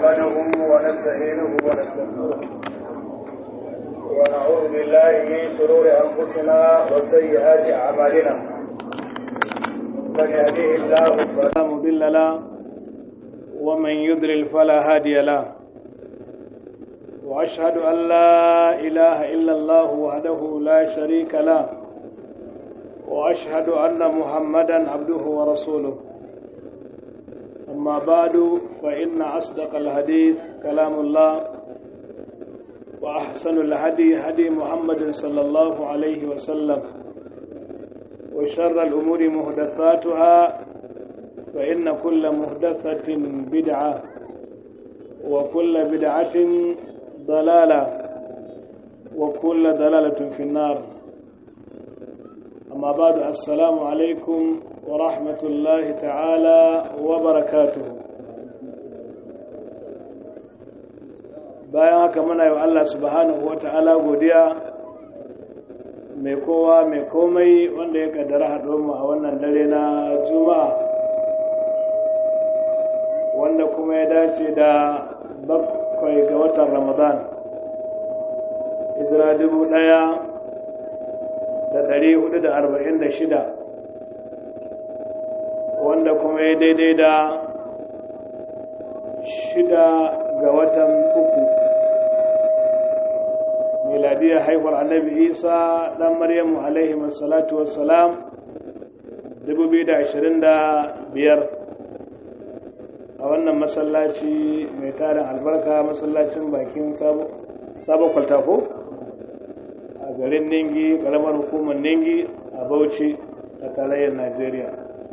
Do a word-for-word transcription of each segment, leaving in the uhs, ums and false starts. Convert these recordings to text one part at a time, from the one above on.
نحمده ونستعينه ونستغفره ونعوذ بالله من شرور أنفسنا وسيئات أعمالنا من يهده الله فلا مضل له ومن يضلل فلا هادي له وأشهد أن لا إله إلا الله وحده لا شريك له وأشهد أن محمدا عبده ورسوله أما بعد فإن أصدق الحديث كلام الله وأحسن الهدي هدي محمد صلى الله عليه وسلم وشر الأمور محدثاتها فإن كل محدثة بدعة وكل بدعة ضلالة وكل ضلالة في النار. أما بعد السلام عليكم ورحمة الله تعالى وبركاته. bayan haka muna yi wa Allah subhanahu wa ta'ala godiya mai kowa mai komai wanda ya kaddara haɗuwarmu a wannan dare na juma'a wanda kuma ya dace da bakwai ga watan ramadan hijira dubu ɗaya da ɗari hudu da arba'in da shida wanda kuma ya daidai da shida ga watan uku miladiyar haifar annabi isa ɗan maryamu alaihi salatu wassalam dubu biyu da ashirin da biyar a wannan masallaci mai tarin albarka masallacin bakin sabon kwaltako a garin ningi ƙaramar hukumar ningi a bauchi a tarayyar najeriya.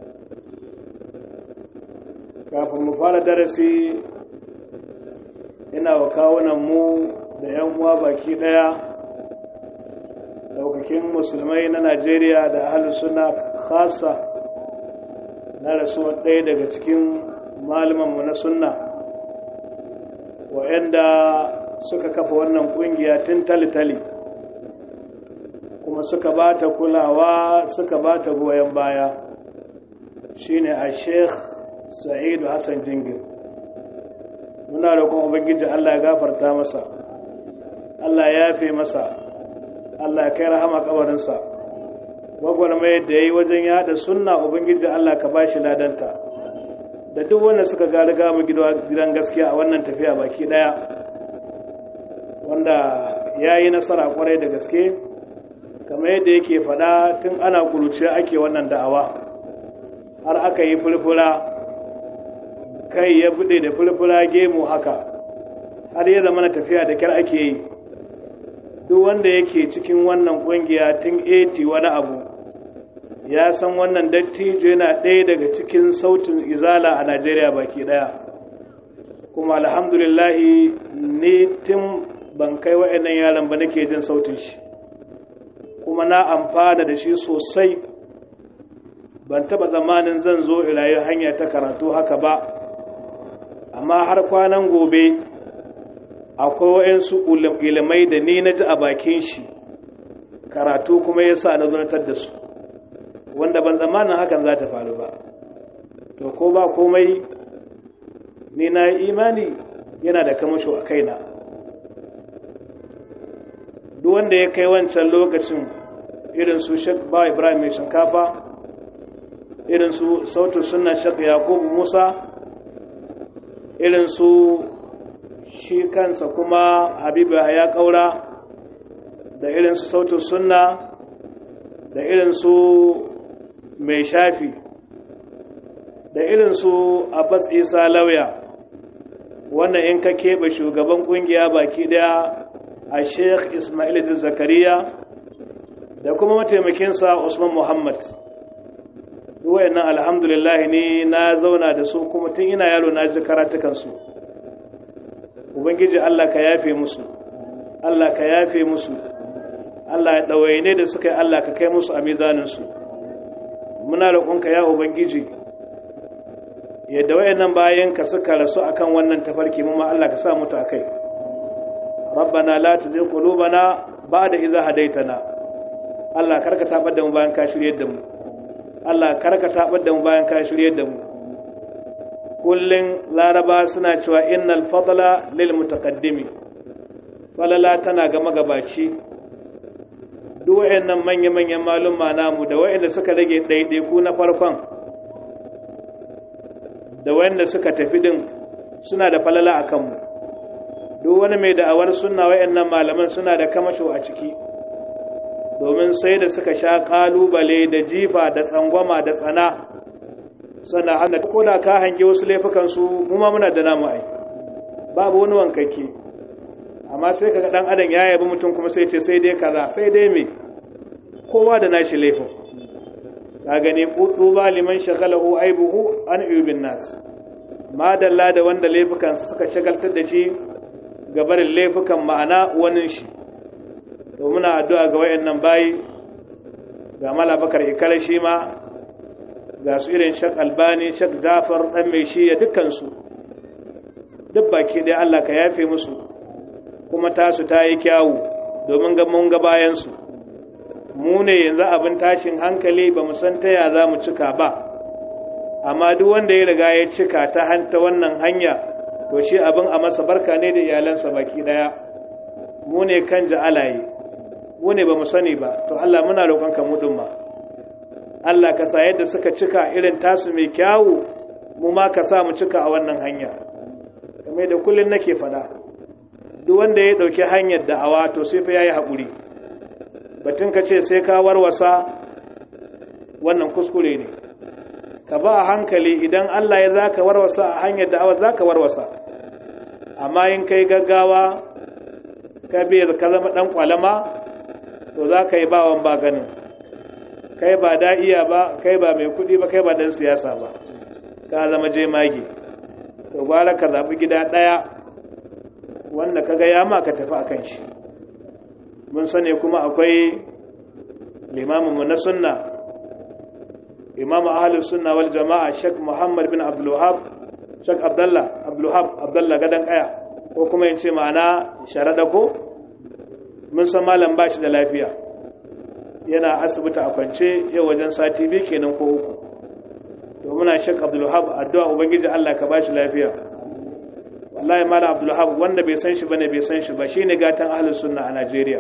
Kafin mu fara darasi ina wa kawunan mu da yan uwa baki daya daukakin musulmai na Najeriya da ahlus sunna khassa na rasuwar ɗaya daga cikin malaman mu na sunna wa'anda suka kafa wannan kungiya tun talitali kuma suka bata kulawa suka bata goyon baya shine a Sheikh Sa'idu Hassan Jingir. Muna roƙon Ubangiji Allah ya gafarta masa, Allah ya yafe masa, Allah ya kai rahama kabarinsa. Gwagwarmayar da ya yi wajen yada sunna Ubangiji Allah ka bashi ladanta. Da duk wanda suka ga riga mu gidan gaskiya a wannan tafiya baki daya, wanda ya yi nasara kwarai da gaske, kamar yadda yake faɗa tun ana kuruciya ake wannan da'awa, har aka yi fulfula kai ya bude da fulfula gemu haka har ya zama na tafiya da kyar ake yi. Duk wanda yake cikin wannan kungiya tun eighty wani abu ya san wannan dattijo yana ɗaya daga cikin sautin izala a Najeriya baki ɗaya, kuma alhamdulillahi ni tun ban kai wa'annan yaran ba nake jin sautin shi kuma na amfana da shi sosai. Ban taba zamanin zan zo irayi hanya ta karatu haka ba, amma har kwanan gobe akwai wa'yansu ilimai da ni na ji a bakin shi karatu kuma ya sa na zunatar da su, wanda ban zamanin hakan za ta faru ba. To ko ba komai ni na imani yana da kamasho a kaina. Duk wanda ya kai wancan lokacin irin su Sheikh Ba Ibrahim mai shinkafa, irin su sautu sunna Sheikh Yakubu Musa, irin su shi kansa kuma Habibu ya kaura, da irin su sautu sunna, da irin su mai shafi, da irin su Abbas Isa lauya, wannan in ka keɓe shugaban ƙungiya baki daya a Sheikh Ismail Idris Zakariya da kuma mataimakinsa Usman Muhammad. Wayannan alhamdulillah ni na zauna da su kuma tun ina yaro na ji karatukansu. Ubangiji Allah ka yafe musu, Allah ka yafe musu, Allah ya ɗawaine da suka yi Allah ka kai musu a mizaninsu. Muna roƙonka ya Ubangiji yadda wayannan bayan ka suka rasu akan wannan tafarki mu ma Allah ka sa mutu akai. Rabbana la tuzigh qulubana ba'da idh hadaytana. Allah karka tabar da mu bayan ka shiryar da mu. Allah karka tabar da mu bayan ka shiryar da mu. kullun laraba suna cewa innal fadla lil mutaqaddimi, falala tana ga magabaci. Duk wayannan manya-manyan malumma namu da wayanda suka rage ɗaiɗaiku na farkon da wayanda suka tafi din suna da falala a kanmu. Duk wani mai da'awar sunna wayannan malaman suna da kamasho a ciki, domin sai da suka sha kalubale da jifa da tsangwama da tsana, sannan hana ko da ka hange wasu laifukan su mu ma muna da namu ai, babu wani wankake. Amma sai kaga dan adam ya yabi mutum kuma sai ce sai dai kaza, sai dai me, kowa da nashi laifin. Ka gani qutuba liman shagalahu aibuhu an uyubin nas, madalla da wanda laifukansa suka shagaltar da shi gabarin laifukan ma'ana wani shi. To muna addu'a ga wayannan bayi, ga Mala Bakar Ikara shi ma, ga su irin Shek Albani, Shek Jafar dan mai shi ya dukkan su duk baki dai Allah ka yafe musu, kuma tasu ta yi kyawu domin ga mun ga bayan su. Mu ne yanzu abin tashin hankali ba mu san ta ya za mu cika ba, amma duk wanda ya riga ya cika ta hanta wannan hanya to shi abin a masa barka ne da iyalansa baki daya. Mu ne kan ja'alaye, mu ne ba mu sani ba, to Allah muna roƙonka mu din ma Allah ka sa yadda suka cika irin tasu mai kyawu mu ma ka sa mu cika a wannan hanya. Kamar da kullun nake fada, duk wanda ya dauki hanyar da'awa to sai fa yayi hakuri. Batun ka ce sai ka warwasa, wannan kuskure ne. Ka ba a hankali, idan Allah ya zaka warwasa a hanyar da'awa zaka warwasa, amma in kai gaggawa ka bai ka zama dan kwalama to za ka yi bawan ba ganin, kai ba da'iya ba, kai ba mai kudi ba, kai ba dan siyasa ba, ka zama jemage. To gwara ka zaɓi gida ɗaya wanda ka ga yama ka tafi akan shi. Mun sani kuma akwai limaminmu na sunna, imamu ahlus sunna wal jama'a, Sheikh Muhammad bin Abdul Wahhab, Sheikh Abdullah Abdul Wahhab Abdullah gadan kaya, ko kuma in ce ma'ana sharada ko. Mun san malam bashi da lafiya, yana asibiti a kwance yau wajen sati biyu kenan ko uku. To muna Sheikh Abdul Wahhab addu'a ubangiji Allah ka bashi lafiya. Wallahi malam Abdul Wahhab wanda bai san shi bane bai san shi ba, shine gatan ahlus sunna a Najeriya.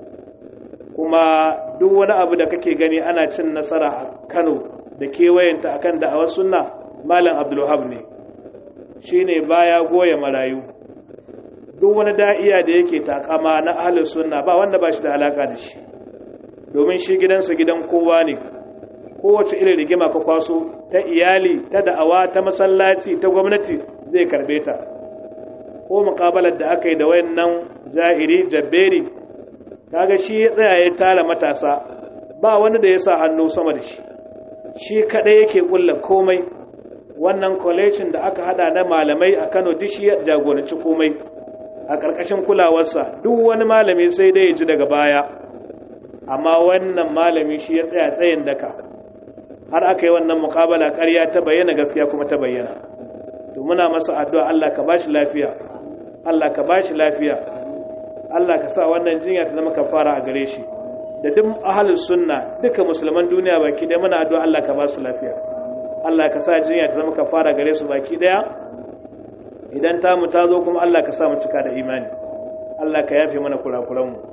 Kuma duk wani abu da kake gani ana cin nasara a Kano da kewayenta akan da'awar sunna, malam Abdul Wahhab ne. Shine baya goye marayu. Duk wani da'iya da yake takama na ahlus sunna ba wanda ba shi da alaka da shi, domin shi gidansa gidan kowa ne. Kowace irin rigima ka kwaso, ta iyali, ta da'awa, ta masallaci, ta gwamnati, zai karbe ta. Ko muƙabalar da aka yi da wayannan jahiri jabberi, kaga shi ya tsaya ya tala matasa, ba wani da ya sa hannu sama da shi, shi kadai yake kulla komai. Wannan college da aka hada na malamai a Kano duk shi ya jagoranci komai a ƙarƙashin kulawarsa. Duk wani malami sai dai ya ji daga baya, amma wannan malami shi ya tsaya tsayin daka har aka yi wannan muƙabala, ƙarya ta bayyana, gaskiya kuma ta bayyana. To muna masa addu'a Allah ka bashi lafiya, Allah ka bashi lafiya, Allah ka sa wannan jinya ta zama kafara a gare shi da duk ahlus sunna, duka musulman duniya baki daya. Muna addu'a Allah ka ba su lafiya, Allah ka sa jinya ta zama kafara gare su baki daya. Idan ta mu ta zo kuma Allah ka sa mu cika da imani, Allah ka yafe mana kurakuran mu.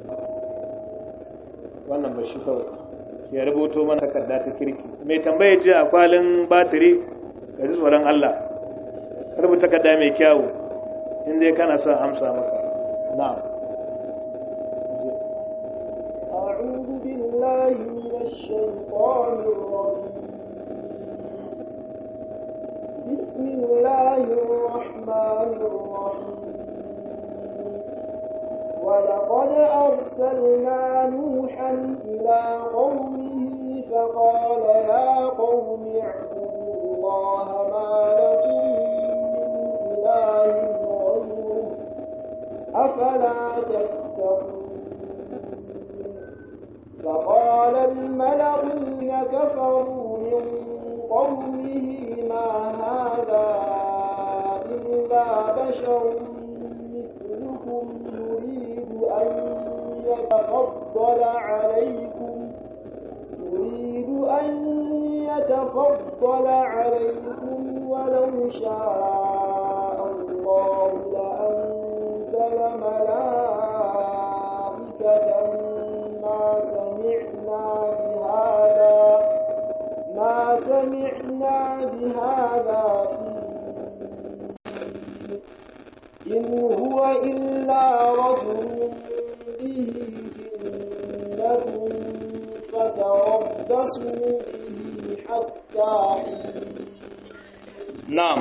Wannan ba shi kawai ya rubuto mana takarda ta kirki. Mai tambaye ji a kwalin batiri, ka ji tsoron Allah, rubuta takarda mai kyawu inda kana son amsa maka. نعم. أعوذ بالله من الشيطان الرجيم. بسم الله الرحمن الرحيم. ولقد أرسلنا نوحا إلى قومه فقال يا قوم اعبدوا الله ما لكم من إله غيره أفلا تتقون. فقال الملأ الذين كفروا من قومه ما هذا إلا بشر مثلكم يريد أن يتفضل عليكم يريد أن يتفضل عليكم ولو شاء الله لأنزل ملائكة ما سمعنا بهذا ما سمعنا بهذا إن هو إلا رجل به جنة فتربصوا به حتى حين. نعم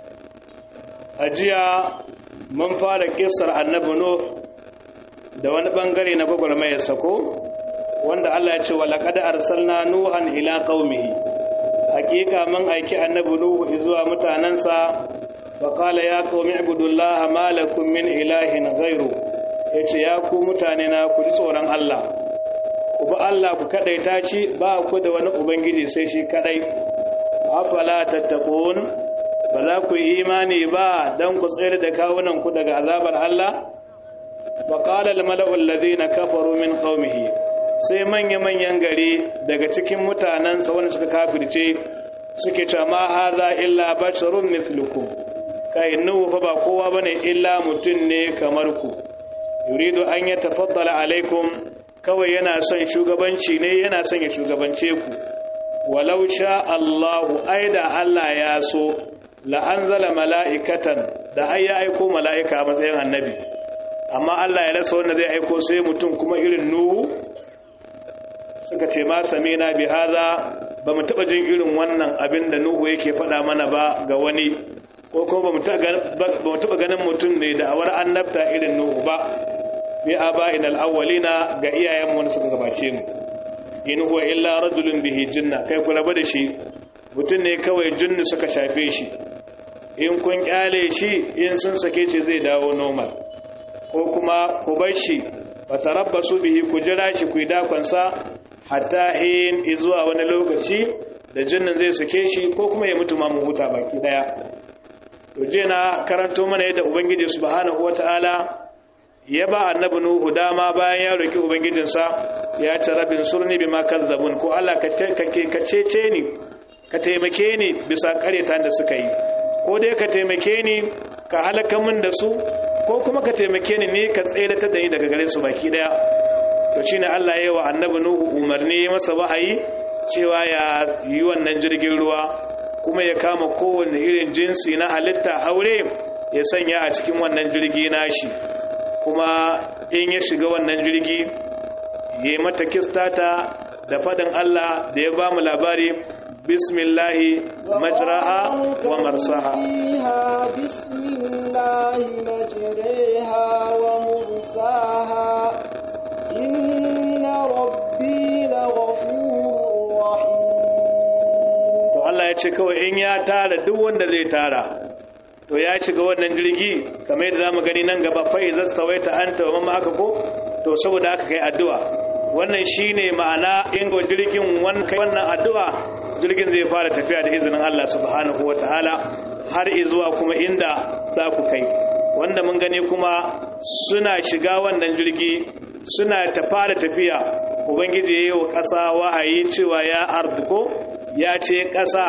أجيا من fara kissar annabi Nuh da wani bangare na gwagwarmayar sako wanda Allah ya ce wa laqad arsalna nuhan ila qaumihi hakika mun aiki annabi Nuh zuwa mutanansa fa qala ya qaumi ibudullaha ma lakum min ilahin ghairu yace ya ku mutane na ku ji tsoron Allah ku bi Allah ku kadaita shi ba ku da wani ubangiji sai shi kadai afala tattaqun ba za ku yi imani ba dan ku tsayar da kawunan ku daga azabar Allah wa qala al mala'u alladhina kafaru min qaumihi sai manya manyan gari daga cikin mutanansa wanda suka kafirce suke cewa ma hadha illa basharun mithlukum kai nuhu fa ba kowa bane illa mutun ne kamar ku yuridu an yatafaddala alaikum kawai yana son shugabanci ne yana son ya shugabance ku walau sha Allahu aida Allah ya so la anzala mala'ikatan da ai ya aiko mala'ika a matsayin annabi amma Allah ya rasa wanda zai aiko sai mutum kuma irin nuhu suka ce ma samina bi hadha ba mu taba jin irin wannan abin da nuhu yake faɗa mana ba ga wani ko kuma ba mu taba ganin mutum ne da awar annabta irin nuhu ba bi aba'in al-awwalina ga iyayen mu suka gabace mu in huwa illa rajulun bihi jinna kai ku raba da shi mutum ne kawai jinnu suka shafe shi in kun kyale shi in sun sake shi zai dawo normal ko kuma ku bar shi fatarabbasu bihi ku jira shi ku yi dakon sa hatta hin zuwa wani lokaci da jinnin zai sake shi ko kuma ya mutu ma mu huta baki daya to je na karanto mana yadda ubangiji subhanahu wataala ya ba annabi nuhu dama bayan ya roki ubangijinsa ya ce rabbin surni bima kazzabun ko Allah ka kake ka cece ni ka taimake ni bisa karetan da suka yi ko dai ka taimake ni ka halaka min da su ko kuma ka taimake ni ne ka tsere ta da ni daga gare su baki daya to shine Allah ya yi wa annabi nuhu umarni masa wahayi cewa ya yi wannan jirgin ruwa kuma ya kama kowanne irin jinsi na halitta aure ya sanya a cikin wannan jirgi nashi kuma in ya shiga wannan jirgi ya mata kistata da fadin Allah da ya ba mu labari bismillahi majraha wa marsaha bismillahi majraha wa mursaha inna rabbi laghafurur rahim to Allah ya ce kawai in ya tara duk wanda zai tara to ya shiga wannan jirgi kamar yadda zamu gani nan gaba fa idza stawaita anta wa mamma aka ko to saboda aka kai addu'a wannan shine ma'ana in go jirgin wannan kai wannan addu'a jirgin zai fara tafiya da izinin Allah subhanahu wataala har zuwa kuma inda za ku kai wanda mun gani kuma suna shiga wannan jirgi suna ta fara tafiya ubangiji yayi wa ƙasa wahayi cewa ya arduko ya ce ƙasa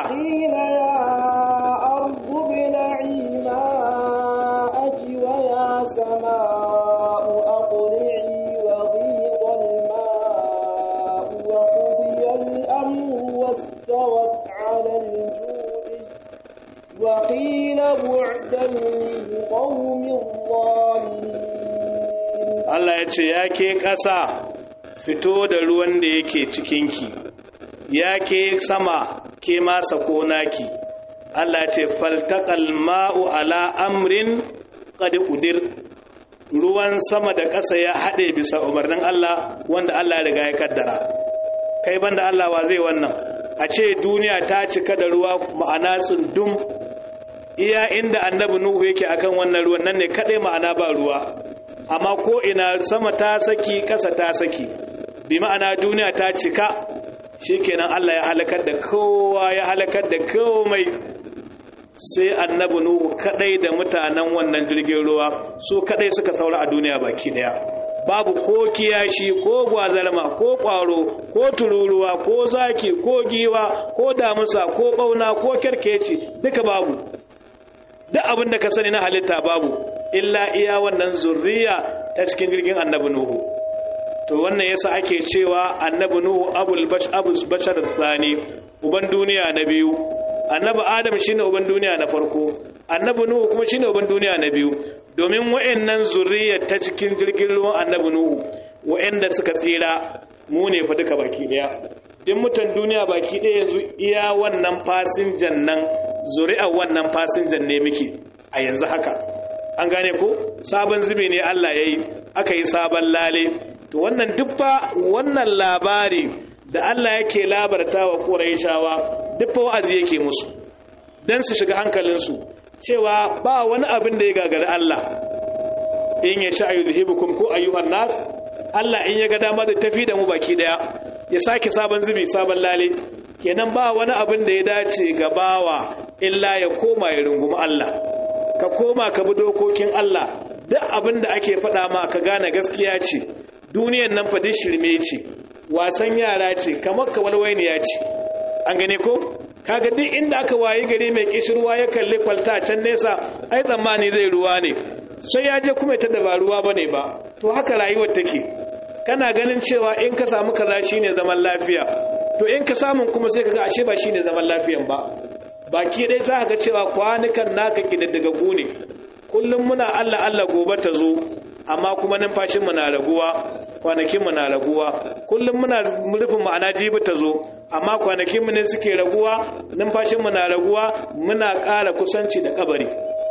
ماءك ويا سماء أقلعي وغيض الماء وقضي الأمر واستوت على الجود وقيل بعدا للقوم الظالمين Allah ya ce ya ke ƙasa fito da ruwan da yake cikinki ya ke sama ke masa ko naki Allah ce faltaqal ma'u ala amrin qad qudir ruwan sama da ƙasa ya hade bisa umarnin Allah wanda Allah ya riga ya kaddara kai banda Allah wa zai wannan a ce duniya ta cika da ruwa ma'ana tsundum iya inda annabi nuhu yake akan wannan ruwan nan ne kadai ma'ana ba ruwa amma ko ina sama ta saki ƙasa ta saki bi ma'ana duniya ta cika shikenan Allah ya halakar da kowa ya halakar da komai sai annabi nuhu kadai da mutanen wannan jirgin ruwa su kadai suka saura a duniya baki daya babu ko kiyashi ko gwazarma ko kwaro ko tururuwa ko zaki ko giwa ko damusa ko bauna ko kerkeci duka babu duk abin da ka sani na halitta babu illa iya wannan zurriya ta cikin jirgin annabi nuhu to wannan yasa ake cewa annabi nuhu abul bash abus bashar tsani uban duniya na biyu annabi adam shine uban duniya na farko annabi nuhu kuma shine uban duniya na biyu domin wayannan zurriyar ta cikin jirgin ruwan annabi nuhu wayanda suka tsira mu ne fa duka baki daya din mutan duniya baki daya yanzu iya wannan fasinjan nan zuri'ar wannan fasinjan ne muke a yanzu haka an gane ko sabon zubi ne Allah yayi aka yi sabon lale to wannan dubba wannan labari da Allah yake labarta wa Qurayshawa dubba wa'azi yake musu dan su shiga hankalinsu cewa ba wani abin da ya gagari Allah in ya sha ayyuhibukum ko ayyuhan nas Allah in ya ga dama da tafi da mu baki daya ya sake sabon zubi sabon lale kenan ba wani abin da ya dace ga bawa illa ya koma ya rungumi Allah ka koma ka bi dokokin Allah duk abin da ake faɗa ma ka gane gaskiya ce duniyar nan fa duk shirme ce wasan yara ce kamar ka walwainiya ce an gane ko kaga duk inda aka wayi gari mai kishirwa ya kalli kwalta can nesa ai tsammani zai ruwa ne sai ya je kuma ta da ba ruwa bane ba to haka rayuwar take kana ganin cewa in ka samu kaza shine zaman lafiya to in ka samu kuma sai kaga ashe ba shine zaman lafiyan ba baki dai za ka ga cewa kwanukan naka kididdiga gune kullum muna Allah Allah gobe ta zo amma kuma numfashin mu na raguwa kwanakin mu na raguwa kullum muna rufin ma'ana jibi ta zo amma kwanakin mu ne suke raguwa numfashin mu na raguwa muna ƙara kusanci da kabari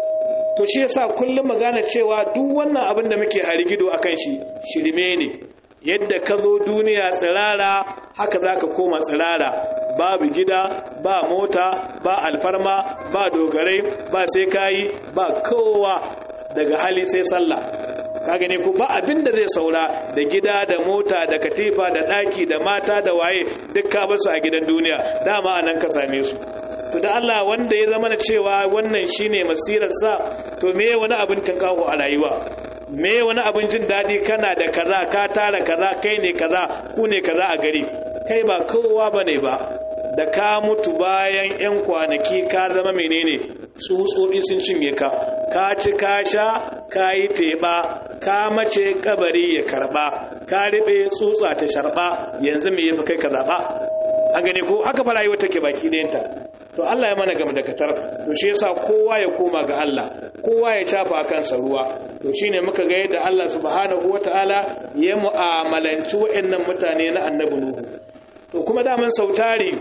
to shi yasa kullum magana cewa duk wannan abin da muke harigido akan shi shirme ne yadda ka zo duniya tsirara haka zaka koma tsirara babu gida ba mota ba alfarma ba dogarai ba sai kayi ba kowa daga hali sai sallah ka gane ku ba abin da zai saura da gida da mota da katifa da daki da mata da waye duk ka bar su a gidan duniya dama anan ka same su to da Allah wanda ya zama na cewa wannan shine masirar sa to me wani abin tinkawo a rayuwa me wani abin jin dadi kana da kaza ka tara kaza kai ne kaza ku ne kaza a gari kai ba kowa bane ba da ka mutu bayan yan kwanaki ka zama menene tsutsotsi sun cinye ka ka ci ka sha ka yi teba ka mace kabari ya karba ka ribe tsutsa ta sharba yanzu me yafi kai ka zaba an gane ko haka fa rayuwar take baki ɗayanta to Allah ya mana gam da katar to shi yasa kowa ya koma ga Allah kowa ya shafa kansa ruwa to shine muka ga yadda Allah subhanahu wataala ya mu'amalanci wa'annan mutane na annabi Nuhu to kuma da mun sautari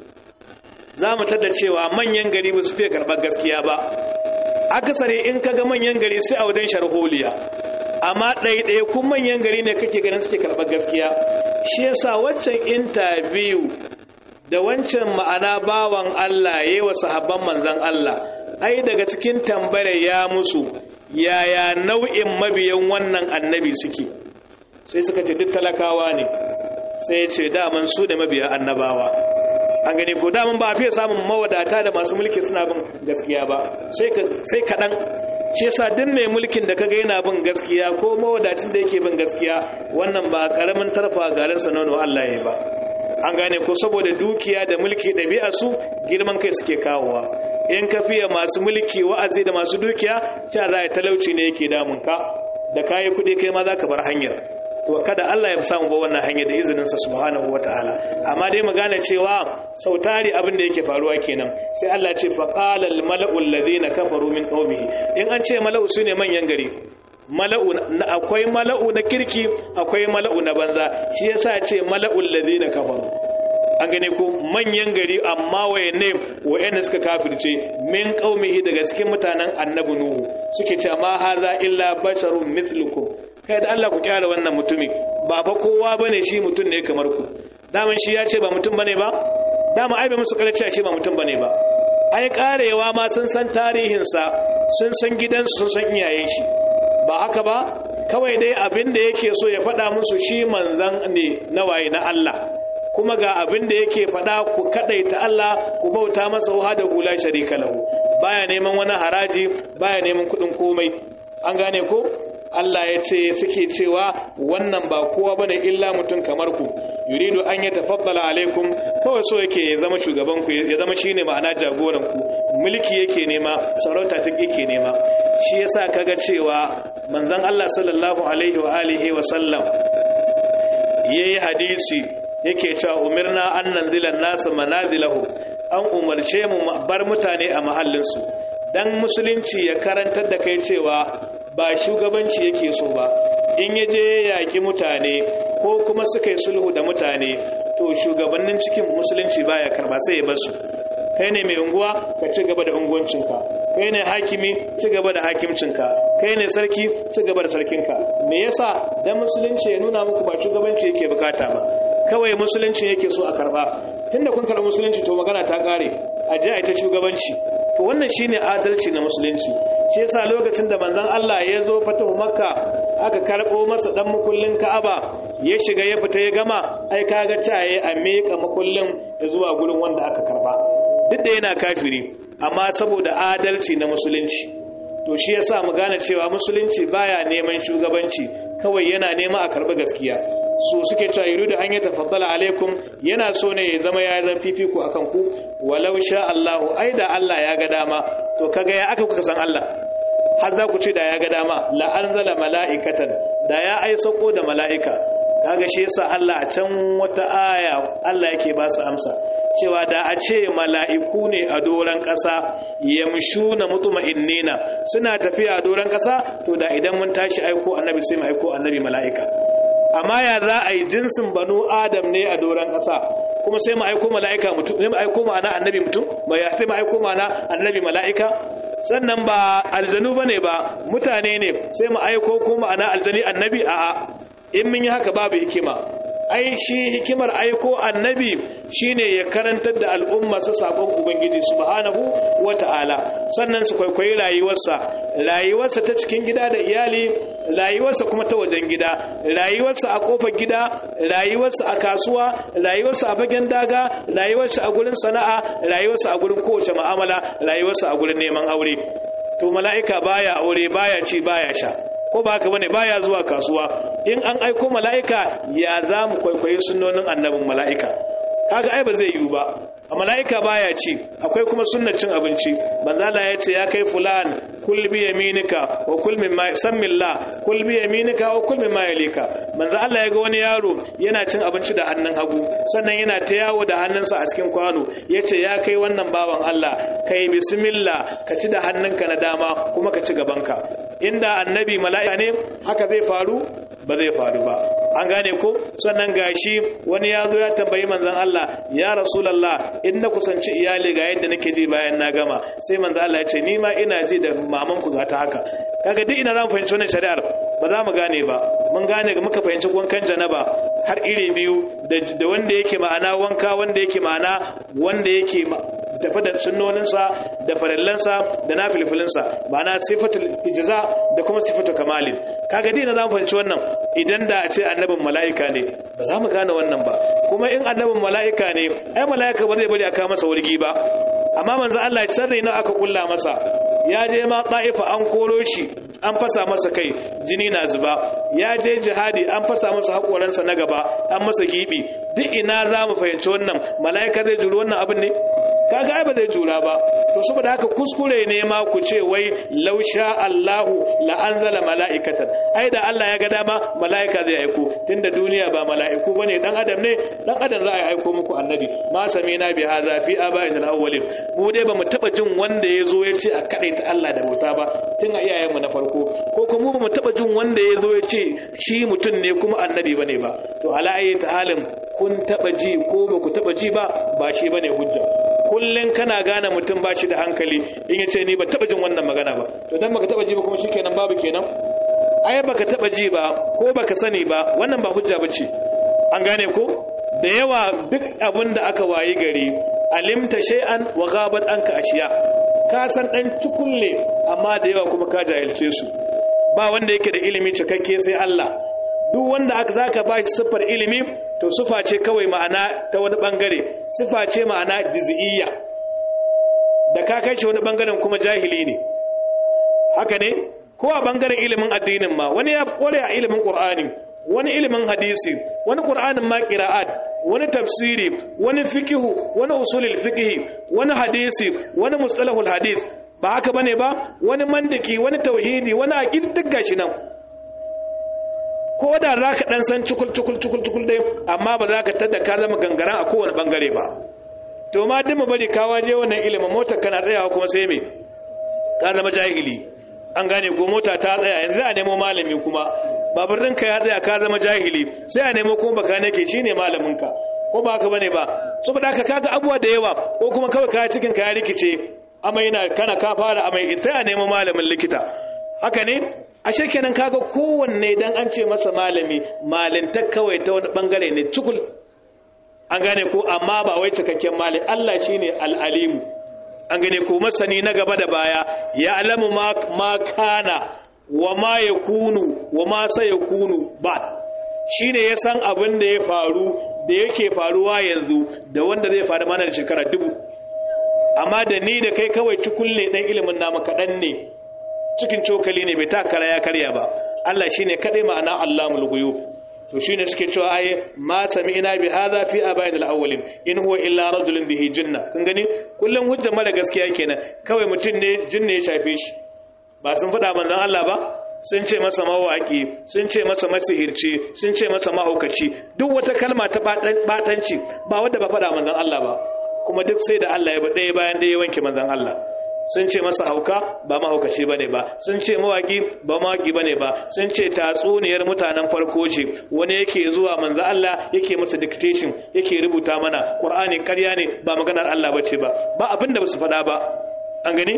zamu tada cewa manyan gari ba su fiye karɓar gaskiya ba akasari in kaga manyan gari sai a wajen sharholiya amma ɗaiɗaya kun manyan gari ne kake ganin suke karɓar gaskiya shi yasa waccan interview da wancan ma'ana bawan Allah yayi wa sahabban manzon Allah ai daga cikin tambare ya musu yaya nau'in mabiyan wannan annabi suke sai suka ce duk talakawa ne sai ya ce daman su da mabiya annabawa an gane ko daman ba a fiye samun mawadata da masu mulki suna bin gaskiya ba sai sai kaɗan shi yasa duk mai mulkin da kaga yana bin gaskiya ko mawadacin da yake bin gaskiya wannan ba karamin tarfa garin sa nono Allah yayi ba an gane ko saboda dukiya da mulki ɗabi'a su girman kai suke kawowa in ka fiye masu mulki wa'azi da masu dukiya cewa za a talauci ne yake damun ka da kayi kuɗi kai ma za ka bar hanyar to kada Allah ya samu ba wannan hanyar da izinin sa subhanahu wataala amma dai mu gane cewa sautari abin da yake faruwa kenan sai Allah ya ce fa qala al mala'u alladhina kafaru min qaumihi in an ce mala'u sune manyan gari mala'u akwai mala'u na kirki akwai mala'u na banza shi yasa ya ce mala'u alladhina kafaru an gane ko manyan gari amma wayanne wayanda suka kafirce min qaumihi daga cikin mutanen annabi nuhu suke cewa ma hadha illa basharun mithlukum kai da Allah ku kyara wannan mutumi ba fa kowa bane shi mutum ne kamar ku daman shi ya ce ba mutum bane ba dama ai bai musu kalace ce ba mutum bane ba ai karewa ma sun san tarihin sa sun san gidansu sun san iyayen shi ba haka ba kawai dai abin da yake so ya faɗa musu shi manzan ne na waye na Allah kuma ga abin da yake faɗa ku kadaita Allah ku bauta masa wahada la sharika lahu baya neman wani haraji baya neman kuɗin komai an gane ko Allah ya ce suke cewa wannan ba kowa bane illa mutum kamar ku yuridu an yatafaddala alaikum kawai so yake ya zama shugaban ku ya zama shine ma'ana jagoran ku mulki yake nema sarauta ta yake nema shi yasa kaga cewa manzon Allah sallallahu alaihi wa alihi wa sallam yayi hadisi yake cewa umirna an nanzila an-nas manazilahu an umarce mu bar mutane a mahallinsu dan musulunci ya karantar da kai cewa ba shugabanci yake so ba in yaje yaki mutane ko kuma suka yi sulhu da mutane to shugabannin cikin musulunci baya karba sai ya bar su kai ne mai unguwa ka ci gaba da unguwancinka kai ne hakimi ci gaba da hakimcinka kai ne sarki ci gaba da sarkinka me yasa dan musulunci ya nuna muku ba shugabanci yake bukata ba kawai musulunci yake so a karba tunda kun karɓi musulunci to magana ta kare a je a ita shugabanci to wannan shine adalci na musulunci shi yasa lokacin da manzon Allah ya zo fatahu makka aka karbo masa dan mukullin Ka'aba ya shiga ya fita ya gama ai kaga taye a meka mukullin zuwa gurin wanda aka karba duk da yana kafiri amma saboda adalci na musulunci to shi yasa mu gane cewa musulunci baya neman shugabanci kawai yana nema a karbi gaskiya su suke cewa yuridu an yi tafaddala alaikum yana so ne ya zama ya zan fifiko akan ku walau sha Allah ai da Allah ya ga dama to kaga ya aka kuka san Allah har za ku ce da ya ga dama la anzala mala'ikatan da ya ai sauko da mala'ika kaga shi yasa Allah a can wata aya Allah yake ba su amsa cewa da a ce mala'iku ne a doran ƙasa yamshuna mutma'innina suna tafiya a doran ƙasa to da idan mun tashi aiko annabi sai mu aiko annabi mala'ika amma ya za a yi jinsin banu adam ne a doron ƙasa kuma sai mu aiko mala'ika mutum sai mu aiko ma'ana annabi mutum ba ya sai mu aiko ma'ana annabi mala'ika sannan ba aljanu bane ba mutane ne sai mu aiko ko ma'ana aljani annabi a'a in mun yi haka babu hikima ai shi hikimar aiko annabi shine ya karantar da al'umma su sakon ubangiji subhanahu wata'ala sannan su kwaikwayi rayuwarsa rayuwarsa ta cikin gida da iyali rayuwarsa kuma ta wajen gida rayuwarsa a kofar gida rayuwarsa a kasuwa rayuwarsa a fagen daga rayuwarsa a gurin sana'a rayuwarsa a gurin kowace mu'amala rayuwarsa a gurin neman aure to mala'ika baya aure baya ci baya sha ko ba haka bane baya zuwa kasuwa in an aiko mala'ika ya za mu kwaikwayi sunnonin annabin mala'ika kaga ai ba zai yiwu ba a mala'ika baya ci akwai kuma sunnar cin abinci manzo Allah ya ce ya kai fulan kul bi yaminika wa kul mimma sammillah kul bi yaminika wa kul mimma yalika manzo Allah ya ga wani yaro yana cin abinci da hannun hagu sannan yana ta yawo da hannunsa a cikin kwano yace ya kai wannan bawan Allah kai bismillah ka ci da hannunka na dama kuma ka ci gabanka inda annabi mala'ika ne haka zai faru ba zai faru ba an gane ko sannan gashi wani ya zo ya tambayi manzon Allah ya rasulullah in na kusanci iyali ga yadda nake ji bayan na gama sai manzon Allah ya ce ni ma ina ji da maman ku ga ta haka kaga duk ina zan fahimci wannan shari'ar ba za mu gane ba mun gane ga muka fahimci wankan janaba har iri biyu da wanda yake ma'ana wanka wanda yake ma'ana wanda yake tafi da sunnoninsa da farallansa da na filfilinsa ma'ana sifatul ijza da kuma sifatul kamalin kaga dina za mu fahimci wannan idan da a ce annabin mala'ika ne ba za mu gane wannan ba kuma in annabin mala'ika ne ai mala'ika ba zai bari aka masa wurgi ba amma manzo Allah ya sarri na aka kulla masa ya je ma ta'ifa an koro shi an fasa masa kai jini na zuba ya je jihadi an fasa masa hakoransa na gaba an masa gibi duk ina za mu fahimci wannan mala'ika zai juri wannan abin ne kaga ai ba zai jura ba to saboda haka kuskure ne ma ku ce wai law sha Allahu la anzala mala'ikatan ai da Allah ya ga dama mala'ika zai aiko tunda duniya ba mala'iku bane dan adam ne dan adam za a aiko muku annabi ma samina bi hadha fi aba'ina al-awwalin mu dai ba mu taba jin wanda ya zo ya ce a kadaita Allah da bauta ba tun a iyayen mu na farko ko kuma ba mu taba jin wanda ya zo ya ce shi mutum ne kuma annabi bane ba to ala ayyata halin kun taba ji ko ba ku taba ji ba ba shi bane hujja kullun kana gane mutum ba shi da hankali in yace ni ba taba jin wannan magana ba to dan baka taba ji ba kuma shikenan babu kenan ai baka taba ji ba ko baka sani ba wannan ba hujja bace an gane ko da yawa duk abin da aka wayi gari alimta shay'an wa ghabat anka ashiya ka san dan tukulle amma da yawa kuma ka jahilce su ba wanda yake da ilimi cikakke sai Allah duk wanda aka zaka ba shi siffar ilimi to sifa ce kawai ma'ana ta wani bangare sifa ce ma'ana juz'iyya da ka kai shi wani bangaren kuma jahili ne haka ne ko a bangaren ilimin addinin ma wani ya kware a ilimin Qur'ani wani ilimin hadisi wani Qur'anin ma qira'at wani tafsiri wani fiqhu wani usulul fiqh wani hadisi wani mustalahul hadith ba haka bane ba wani mandiki wani tauhidi wani aqid duk gashi nan ko da zaka dan san cikul cikul cikul cikul dai amma ba za ka tada ka zama gangaran a kowane bangare ba to ma dimma bari ka waje wannan ilimin motar kana tsayawa kuma sai me ka zama jahili an gane ko mota ta tsaya yanzu a nemo malami kuma babur ɗinka ya tsaya ka zama jahili sai a nemo kuma baka nake shine malaminka ko ba haka bane ba saboda haka kaga abuwa da yawa ko kuma kawai ka cikin ka ya rikice amai na kana ka fara amai sai a nemo malamin likita haka ne ashe kenan kaga kowanne dan an ce masa malami malinta kawai ta wani bangare ne cikul an gane ko amma ba wai cikakken malami Allah shine al-alimu an gane ko masani na gaba da baya ya alamu ma kana wa ma yakunu wa ma sayakunu ba shine ya san abin da ya faru da yake faruwa yanzu da wanda zai faru mana da shekara dubu amma da ni da kai kawai cikulle dan ilimin namu kadan ne cikin cokali ne bai takara ya karya ba Allah shine kadai ma'ana Allahul ghuyub to shine suke cewa ai ma sami'na bi hadha fi abainil awwalin in huwa illa rajulun bihi jinna kun gani kullun hujja mara gaskiya kenan kawai mutun ne jinne ya shafe shi ba sun faɗa manzon Allah ba sun ce masa mawaki sun ce masa masihirci sun ce masa mahaukaci duk wata kalma ta batanci ba wanda ba faɗa manzon Allah ba kuma duk sai da Allah ya ba ɗaya bayan ɗaya wanke manzon Allah sun ce masa hauka ba mahaukaci bane ba sun ce mawaki ba mawaki bane ba sun ce tatsuniyar mutanen farko ce wani yake zuwa manzo Allah yake masa dictation yake rubuta mana Qur'ani ƙarya ne ba maganar Allah bace ba ba abinda basu faɗa ba an gani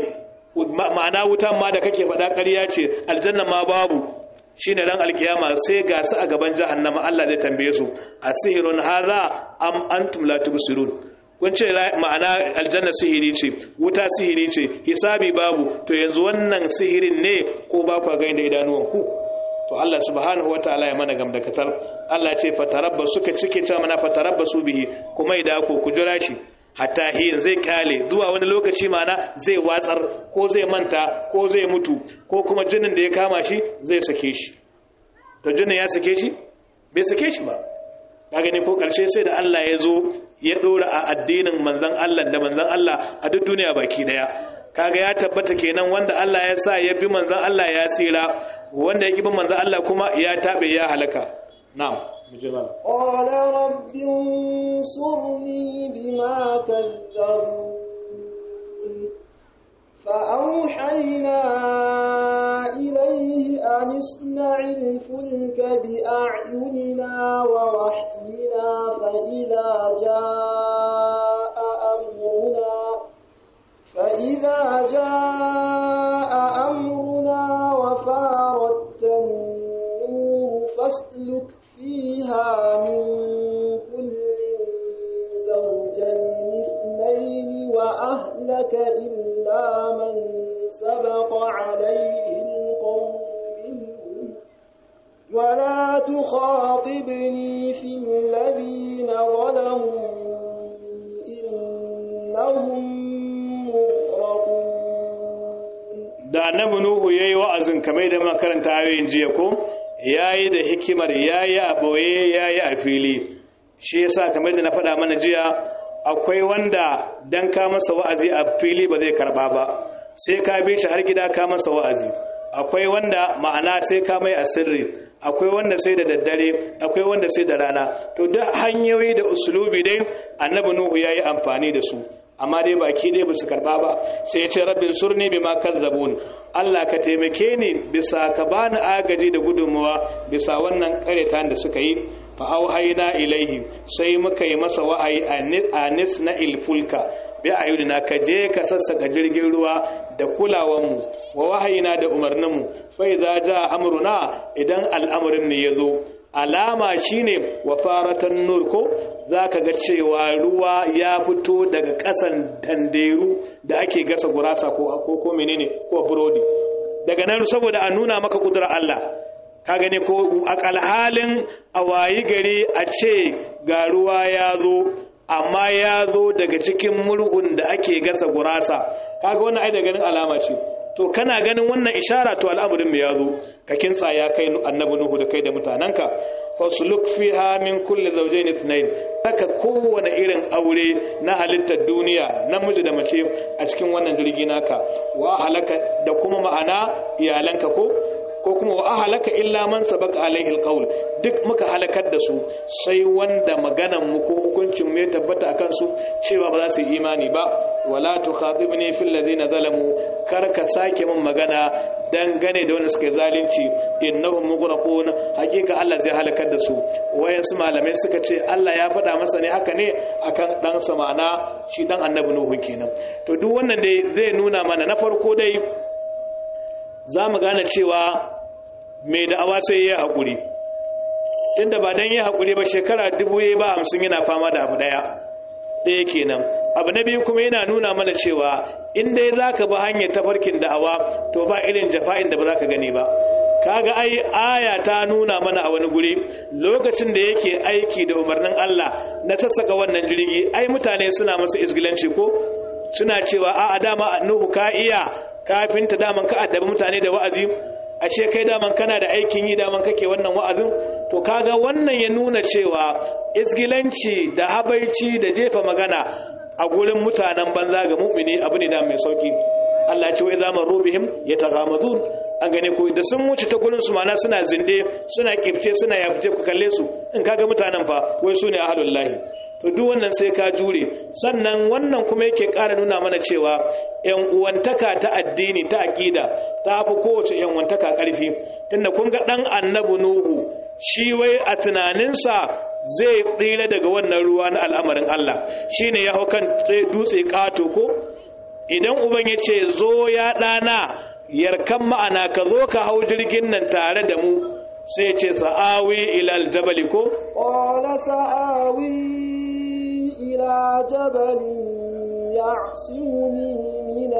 ma'ana wutan ma da kake faɗa ƙarya ce aljanna ma babu shine ran alkiyama sai ga su a gaban jahannama Allah zai tambaye su asihirun hadha am antum la tubsirun kun ce ma'ana aljanna sihiri ce wuta sihiri ce hisabi babu to yanzu wannan sihirin ne ko ba ku gani da idanuwanku to Allah subhanahu wataala ya mana gamdakatar Allah ce fatarabbasu suka cike ta mana fatarabbasu bihi kuma idan ku ku jira shi hatta hin zai kale zuwa wani lokaci ma'ana zai watsar ko zai manta ko zai mutu ko kuma jinin da ya kama shi zai sake shi to jinin ya sake shi bai sake shi ba kaga ne ko karshe sai da Allah ya zo ya dora a addinin manzon Allah da manzon Allah a duk duniya baki daya kaga ya tabbata kenan wanda Allah ya sa ya bi manzon Allah ya tsira wanda ya bi manzon Allah kuma ya tabe ya halaka na'am mujmal qala rabbi unsurni bima kadzabun فأوحينا إليه أن اصنع الفلك بأعيننا ووحينا فإذا جاء أمرنا فإذا جاء أمرنا وفارت النور فاسلك فيها من كل زوجين اثنين وأهلك إلا من سبق عليه القول منهم ولا تخاطبني في الذين ظلموا إنهم مغرقون da annabi Nuhu yayi wa'azin kamar da muka karanta ayoyin jiya ko yayi da hikimar yayi a boye yayi a fili shi yasa kamar da na faɗa mana jiya akwai wanda dan ka masa wa'azi a fili ba zai karba ba sai ka bi shi har gida ka masa wa'azi akwai wanda ma'ana sai ka mai asirri akwai wanda sai da daddare akwai wanda sai da rana to duk hanyoyi da usulubi dai annabi Nuhu yayi amfani da su amma dai baki dai ba su karba ba sai ya ce rabbin surni bima kazzabun Allah ka taimake ni bisa ka bani agaji da gudunmuwa bisa wannan karetan da suka yi fa auhayna ilaihi sai muka yi masa wa'ayi anis na ilfulka bi ayudina ka je ka sassaka jirgin ruwa da kulawanmu wa wahayina da umarninmu fa idza jaa amruna idan al'amarin ne yazo alama shine wa faratan nur ko zaka ga cewa ruwa ya fito daga kasan tanderu da ake gasa gurasa ko ko ko menene ko burodi daga nan saboda a nuna maka kudurar Allah ka gane ko akal halin awayi gari a ce ga ruwa ya zo amma ya zo daga cikin murhun da ake gasa gurasa kaga wannan ai da ganin alama ce to kana ganin wannan ishara to al'amarin mai yazo ka kintsa ya kai annabi nuhu da kai da mutananka fasluk fiha min kulli zawjayn ithnayn saka kowane irin aure na halittar duniya namiji da mace a cikin wannan jirgi naka wa halaka da kuma ma'ana iyalanka ko ko kuma wa ahlaka illa man sabaka alaihi alqaul duk muka halakar da su sai wanda maganan mu ko hukuncin mu ya tabbata akan su cewa ba za su yi imani ba wala tukhatibni fil ladina zalamu kar ka sake min magana dangane da wanda suke zalunci innahum mughraqun hakika Allah zai halakar da su wayan su malamai suka ce Allah ya faɗa masa ne haka ne akan dan samana shi dan annabi nuhu kenan to duk wannan dai zai nuna mana na farko dai za mu gane cewa mai da'awa sai ya haƙuri tunda ba don ya haƙuri ba shekara dubu ya ba hamsin yana fama da abu ɗaya ɗaya kenan abu na biyu kuma yana nuna mana cewa inda ya za ka ba hanyar tafarkin da'awa to ba irin jafa'in da ba za ka gani ba kaga ai aya ta nuna mana a wani guri lokacin da yake aiki da umarnin Allah na sassaka wannan jirgi ai mutane suna masa izgilanci ko suna cewa a'a dama Nuhu ka iya kafinta daman ka addabi mutane da wa'azi ashe kai daman kana da aikin yi daman kake wannan wa'azin to kaga wannan ya nuna cewa isgilanci da habaici da jefa magana a gurin mutanen banza ga mu'mini abu ne da mai sauki Allah ya ce wa idza rubihim yataghamazun an gane ko da sun wuce ta gurin su mana suna zinde suna kifce suna yafje ku kalle su in kaga mutanen fa wai su ne ahlullahi to duk wannan sai ka jure sannan wannan kuma yake ƙara nuna mana cewa ƴan uwantaka ta addini ta aqida ta fi kowace ƴan uwantaka ƙarfi tunda kun ga dan annabi nuhu shi wai a tunaninsa zai tsira daga wannan ruwa na al'amarin Allah shine ya hau kan dutse kato ko idan uban ya ce zo ya ɗana yarkan ma'ana ka zo ka hau jirgin nan tare da mu sai ce sa'awi ila aljabali ko qala sa'awi ila jabali ya'simuni min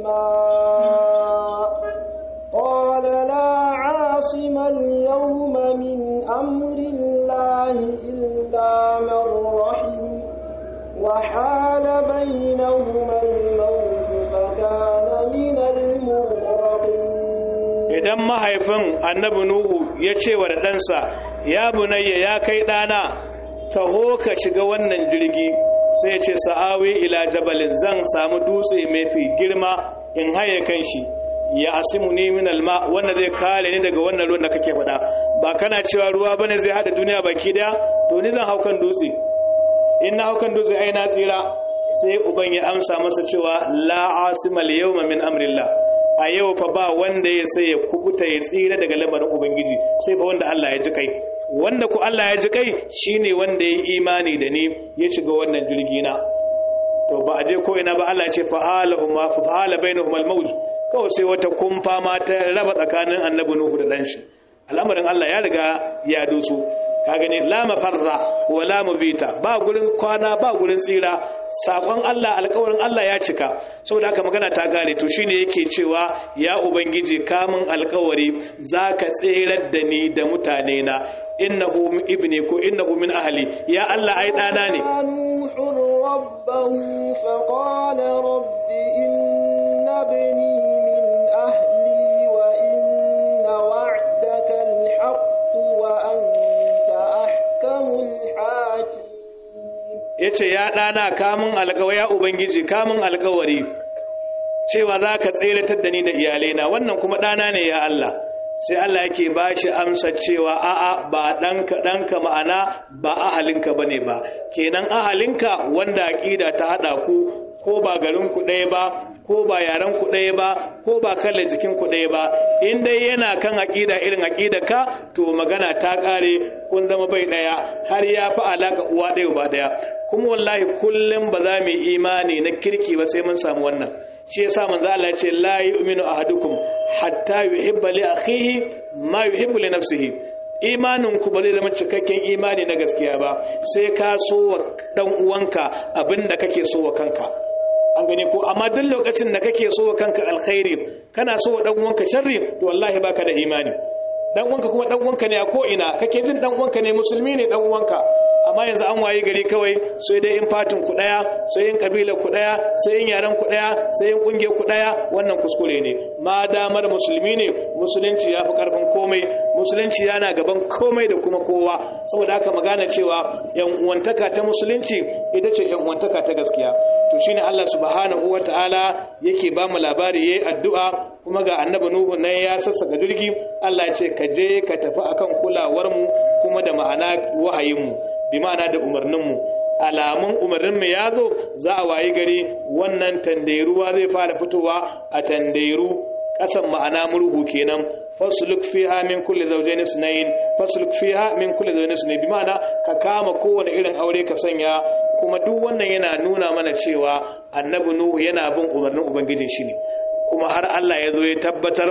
alma qala la 'asima al-yawma min amri llahi illa man rahim wa hala baynahuma al-mawj fa kana min al-mughraqin idan mahaifin annabi nuhu ya ce wa ɗansa ya bunayya ya kai ɗana taho ka shiga wannan jirgi sai ya ce sa'awi ila jabalin zan samu dutse mai fi girma in haye kan shi ya asimu ni min alma wanda zai kare ni daga wannan ruwan da kake faɗa ba kana cewa ruwa bane zai hada duniya baki daya to ni zan haukan dutse in na haukan dutse ai na tsira sai uban ya amsa masa cewa la asima al yawma min amrillah a yau fa ba wanda ya sai ya kubuta ya tsira daga lamarin ubangiji sai fa wanda Allah ya ji kai wanda ku Allah ya ji kai shine wanda ya imani da ni ya shiga wannan jirgi na to ba a je ko ina ba Allah ya ce fa halahuma fa hala bainahuma al-mawj kawai sai wata kumfa ma ta raba tsakanin annabi Nuhu da dan shi al'amarin Allah ya riga ya dusu ka gani la mafarra wa la mubita ba gurin kwana ba gurin tsira sakon Allah alƙawarin Allah ya cika saboda haka magana ta gare to shine yake cewa ya ubangiji kamun alƙawari zaka tsirar da ni da mutane na innahu ibni ko innahu min ahli ya Allah ai dana ne rabbahu faqala rabbi inna ibni min ahli wa inna wa'daka alhaq wa anta ahkamul hakim yace ya dana kamun alƙawari ya ubangiji kamun alƙawari cewa zaka tsiratar da ni da iyalaina wannan kuma dana ne ya Allah sai Allah yake ba shi amsa cewa a'a ba ɗanka ɗanka ma'ana ba ahalinka ba ne ba kenan ahalinka wanda aƙida ta haɗa ku ko ba garinku ɗaya ba ko ba yarenku ɗaya ba ko ba kalar jikinku ɗaya ba in dai yana kan aƙida irin aƙida ka to magana ta ƙare kun zama bai ɗaya har ya fi alaƙa uwa ɗaya ba ɗaya kuma wallahi kullum ba za mu yi imani na kirki ba sai mun samu wannan shi yasa manzo Allah ya ce la yu'minu ahadukum hatta yuhibba li akhihi ma yuhibbu li nafsihi imanin ku ba zai zama cikakken imani na gaskiya ba sai ka so wa dan uwanka abinda kake so wa kanka an gane ko amma duk lokacin da kake so wa kanka alkhairi kana so wa dan uwanka sharri to wallahi baka da imani dan uwanka kuma dan uwanka ne a ko ina kake jin dan uwanka ne musulmi ne dan uwanka amma yanzu an waye gari kawai sai dai in fatin ku daya sai in kabilar ku daya sai in yaran ku daya sai in kungiyar ku daya wannan kuskure ne ma damar musulmi ne musulunci yafi karfin komai musulunci yana gaban komai da kuma kowa saboda haka magana cewa yan uwantaka ta musulunci ita ce yan uwantaka ta gaskiya to shine Allah subhanahu wataala yake ba mu labari yayi addu'a kuma ga annabi Nuhu nan ya sassaka jirgi Allah ya ce ka je ka tafi akan kulawar mu kuma da ma'ana wahayin mu bi ma'ana da umarnin mu alamun umarnin mu ya zo za a wayi gari wannan tandairuwa zai fara fitowa a tandairu kasan ma'ana murhu kenan fasluk fiha min kulli zawjayn isnayn fasluk fiha min kulli zawjayn isnayn bi ma'ana ka kama kowane irin aure ka sanya kuma duk wannan yana nuna mana cewa annabi Nuhu yana bin umarnin ubangijin shi ne kuma har Allah ya zo ya tabbatar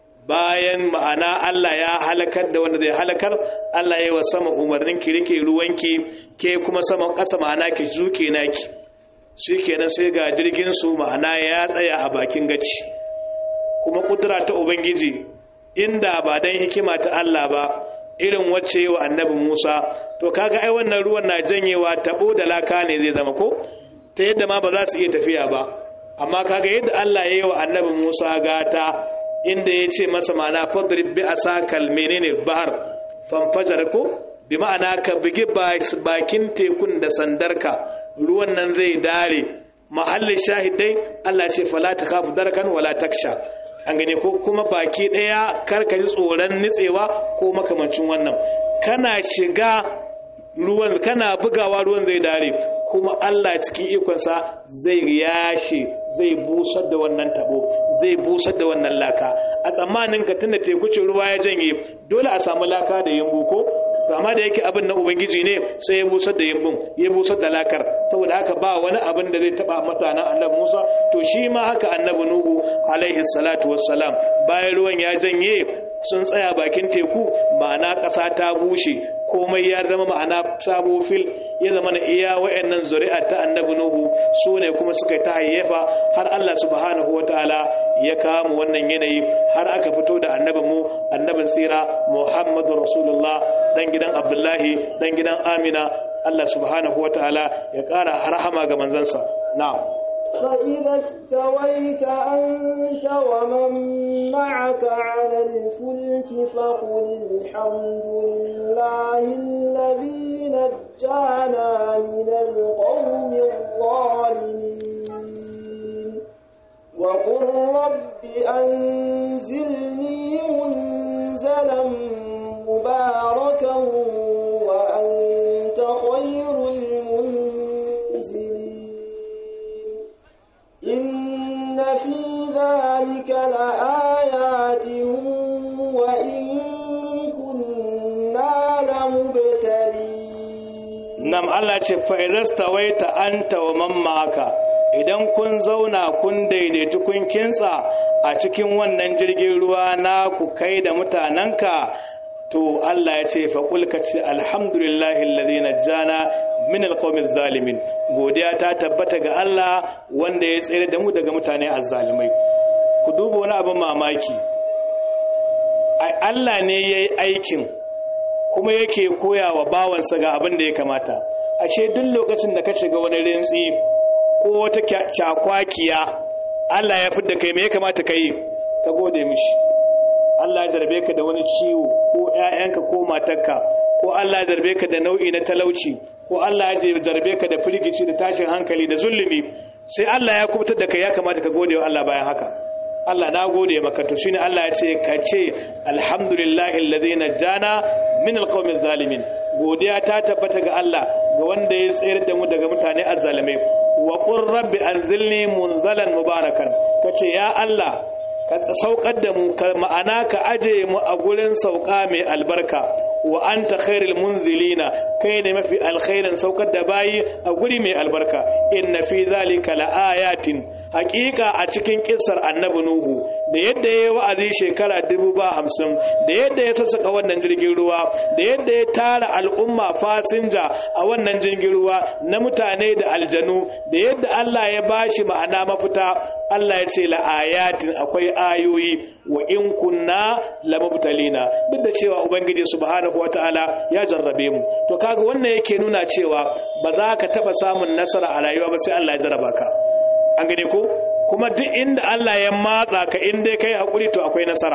bayan ma'ana Allah ya halakar da wanda zai halakar Allah ya yi wa sama umarnin ki rike ruwanki ke kuma sama ƙasa ma'ana ki zuke naki shikenan sai ga jirgin su ma'ana ya tsaya a bakin gaci kuma kudura ta ubangiji inda ba dan hikima ta Allah ba irin wacce wa annabi Musa to kaga ai wannan ruwan na janyewa tabo da laka ne zai zama ko ta yadda ma ba za su iya tafiya ba amma kaga yadda Allah ya yi wa annabi Musa gata inda ya ce masa ma'ana fadrib bi asakal menene bahar fanfajar ko bi ma'ana ka bigi bakin tekun da sandarka ruwan nan zai dare mahallin shahidai Allah ce fala takhafu darkan wala taksha an gane ko kuma baki daya karka ji tsoron nitsewa ko makamancin wannan kana shiga ruwan kana bugawa ruwan zai dare kuma Allah cikin ikonsa zai yashe zai busar da wannan tabo zai busar da wannan laka a tsammanin ka tunda tekucin ruwa ya janye dole a samu laka da yambu ko to amma da yake abin na ubangiji ne sai ya busar da yambun ya busar da lakar saboda haka ba wani abin da zai taba mutanen annabi Musa to shi ma haka annabi Nuhu alaihi salatu wassalam bayan ruwan ya janye sun tsaya bakin teku ma'ana ƙasa ta bushe komai ya zama ma'ana sabo fil ya zama na iya wa'annan zuri'a ta annabi Nuhu su ne kuma suka ta hayyafa har Allah subhanahu wataala ya kama wannan yanayi har aka fito da annabin mu annabin tsira Muhammadu Rasulullah dan gidan Abdullahi dan gidan Amina Allah subhanahu wataala ya ƙara rahama ga manzansa na'am فإذا استويت أنت ومن معك على الفلك فقل الحمد لله الذي نجانا من القوم الظالمين وقل رب أنزلني منزلا مباركا وأنت خير المنزلين إن في ذلك لآيات وإن كنا لمبتلين نعم الله فإذا استويت أنت ومن معك idan kun zauna kun daidaitu kun kintsa a cikin wannan jirgin ruwa na ku kai da mutanenka to Allah ya ce faƙul ka ce alhamdulillahi allazi najjana min alqawmiz zalimin godiya ta tabbata ga Allah wanda ya tsere da mu daga mutane azzalimai ku duba wani abin mamaki ai Allah ne yayi aikin kuma yake koyawa bawansa ga abin da ya kamata ashe duk lokacin da ka shiga wani rintsi ko wata cakwakiya Allah ya fidda kai me ya kamata kai ka gode mishi Allah ya jarbe ka da wani ciwo ko ƴaƴanka ko matarka ko Allah ya jarbe ka da nau'i na talauci ko Allah ya jarbe ka da firgici da tashin hankali da zulumi sai Allah ya kubutar da kai ya kamata ka gode wa Allah bayan haka Allah na gode maka to shine Allah ya ce ka ce alhamdulillahi alladhi najjana min alqawmi zalimin godiya ta tabbata ga Allah ga wanda ya tsayar da mu daga mutane azzalimai wa qur rabbi anzilni munzalan mubarakan kace ya Allah ka saukar da mu ma'ana ka aje mu a gurin sauka mai albarka wa anta khairul munzilina kai ne mafi alkhairin saukar da bayi a guri mai albarka inna fi zalika laayatin haqiqa a cikin kissar annabi nuhu da yadda yayi wa'azi shekara dubu ba hamsin da yadda ya sassaka wannan jirgin ruwa da yadda ya tara al'umma fasinja a wannan jirgin ruwa na mutane da aljanu da yadda Allah ya bashi ma'ana mafita Allah ya ce laayatin akwai ayoyi wa in kunna inna lamubtalina duk da cewa ubangiji subhanahu wataala ya jarrabe mu to kaga wannan yake nuna cewa ba za ka taba samun nasara a rayuwa ba sai Allah ya jarraba ka an gane ko kuma duk inda Allah ya matsa ka inda kai hakuri to akwai nasara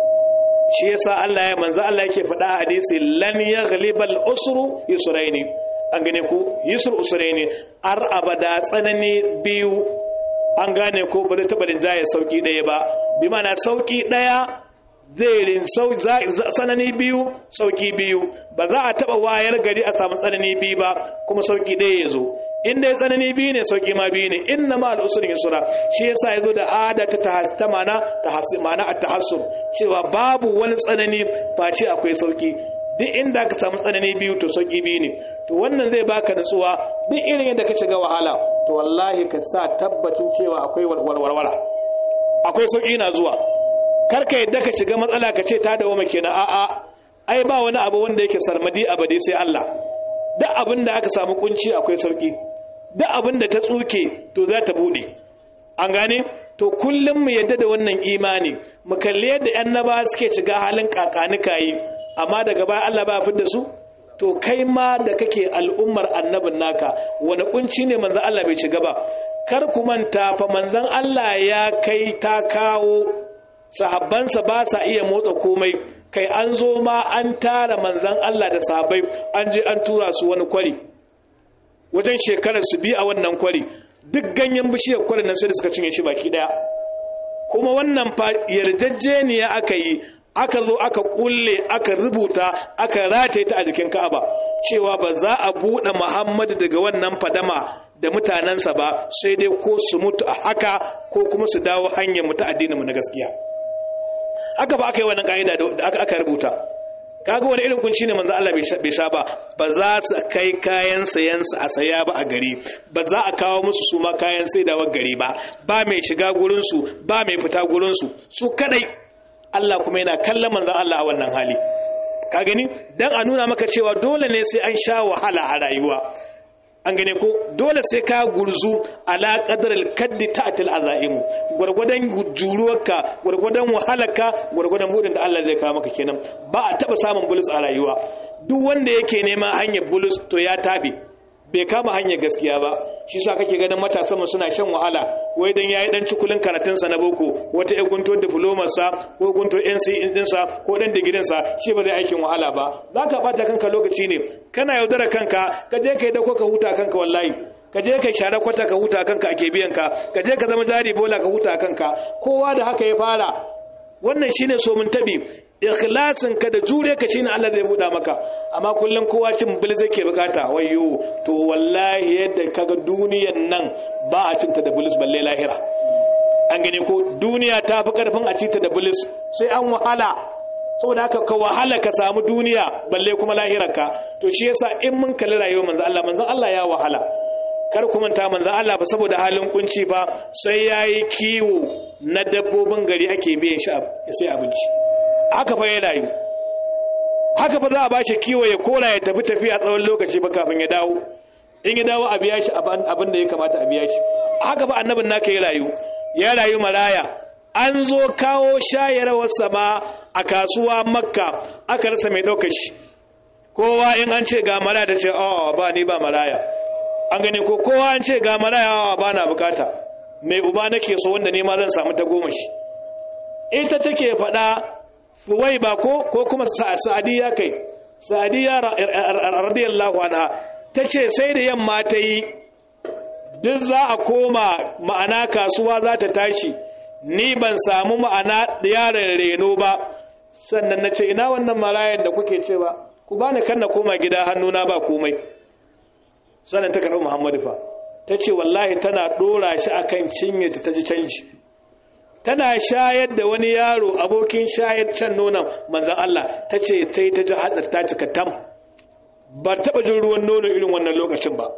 shi yasa Allah ya manzo Allah yake faɗa a hadisi lan yaghlibal usru yusraini an gane ko yusr usraini ar abada tsanani biyu an gane ko ba zai taɓa rinjaye sauƙi ɗaya ba bi mana sauƙi ɗaya zai rin tsanani biyu sauƙi biyu ba za a taɓa wayar gari a samu tsanani biyu ba kuma sauƙi ɗaya ya zo inda ya tsanani biyu ne sauƙi ma biyu ne inna ma al'usurin yusura shi yasa ya zo da ada ta ta mana mana a tahassur cewa babu wani tsanani face akwai sauƙi duk inda ka samu tsanani biyu to sauƙi biyu ne to wannan zai baka nutsuwa duk irin yadda ka shiga wahala to wallahi ka sa tabbacin cewa akwai warwarwara akwai sauƙi na zuwa karka yadda ka shiga matsala ka ce ta dawo kenan a'a ai ba wani abu wanda yake sarmadi abadi sai Allah duk abin da aka samu kunci akwai sauƙi duk abin da ta tsuke to za ta bude an gane to kullum mu yadda da wannan imani mu kalli yadda annaba suke shiga halin kakanikayi amma daga baya Allah ba fi da su to kai ma da kake al'ummar annabin naka wani kunci ne manzon Allah bai shiga ba kar ku manta fa manzon Allah ya kai ta kawo sahabbansa ba sa iya motsa komai kai an zo ma an tara manzon Allah da sahabbai an je an tura su wani kwari wajen shekarar su bi a wannan kwari duk ganyen bishiyar kwarin nan sai da suka cinye shi baki daya kuma wannan yarjejeniya aka yi aka zo aka kulle aka rubuta aka rataye ta a jikin Ka'aba cewa ba za a bude Muhammadu daga wannan fadama da mutanansa ba sai dai ko su mutu a haka ko kuma su dawo hanyar mutu addinin mu na gaskiya haka ba aka yi wannan kaida da aka rubuta kaga wani irin kunci ne manzo Allah bai sha ba ba za su kai kayan sayan su a saya ba a gari ba za a kawo musu su ma kayan saidawa gari ba ba mai shiga gurin su ba mai fita gurin su su kadai Allah kuma yana kallon manzon Allah a wannan hali ka gani dan a nuna maka cewa dole ne sai an sha wahala a rayuwa an gane ko dole sai ka gurzu ala qadril kaddi ta'til azaim gurgudan juruwarka gurgudan wahalarka gurgudan budin da Allah zai kawo maka kenan ba a taba samun bulus a rayuwa duk wanda yake nema hanyar bulus to ya tabe bai kama hanyar gaskiya ba shi sa kake ganin matasan mu suna shan wahala wai dan yayi dan cikulin karatun sa na boko wata ya gunto diploma sa ko gunto N C din sa ko dan digirin sa shi ba zai aikin wahala ba zaka bata kanka lokaci ne kana yaudara kanka ka je kai da ko ka huta kanka wallahi ka je kai share kwata ka huta kanka ake biyan ka ka je ka zama jari bola ka huta kanka kowa da haka ya fara wannan shine so mun tabi ikhlasin ka da jure ka shine Allah zai buɗa maka amma kullum kowa cin bil zake bukata wayyo to wallahi yadda kaga duniyar nan ba a cinta da bulus balle lahira an gane ko duniya ta fi karfin a cinta da bulus sai an wahala saboda haka ka wahala ka samu duniya balle kuma lahirarka to shi yasa in mun kalli rayuwar manzon Allah manzon Allah ya wahala kar ku manta manzon Allah ba saboda halin kunci ba sai yayi kiwo na dabbobin gari ake biyan shi sai abinci haka fa ya rayu haka fa za a bashi kiwo ya kora ya tafi tafiya tsawon lokaci ba kafin ya dawo in ya dawo a biya shi abin da ya kamata a biya shi haka fa annabin naka ya rayu ya rayu maraya an zo kawo shayarwar sama a kasuwa makka aka rasa mai ɗaukar shi kowa in an ce ga maraya ta ce oh ba ni ba maraya an gani ko kowa an ce ga maraya ba na bukata mai uba nake so wanda ne ma zan samu ta goma shi ita take faɗa wai ba ko ko kuma sa'adiyya kai sa'adiyya radiyallahu anha tace sai da yamma ta yi duk za a koma ma'ana kasuwa za ta tashi ni ban samu ma'ana yaron reno ba sannan nace ina wannan marayan da kuke cewa ku bani kan na koma gida hannuna ba komai sannan ta karɓi Muhammadu fa tace wallahi tana dora shi akan cinye ta ji canji tana shayar da wani yaro abokin shayar can nonon manzan Allah ta ce ta yi ta ji hatsar ta cika tam ba taɓa jin ruwan nono irin wannan lokacin ba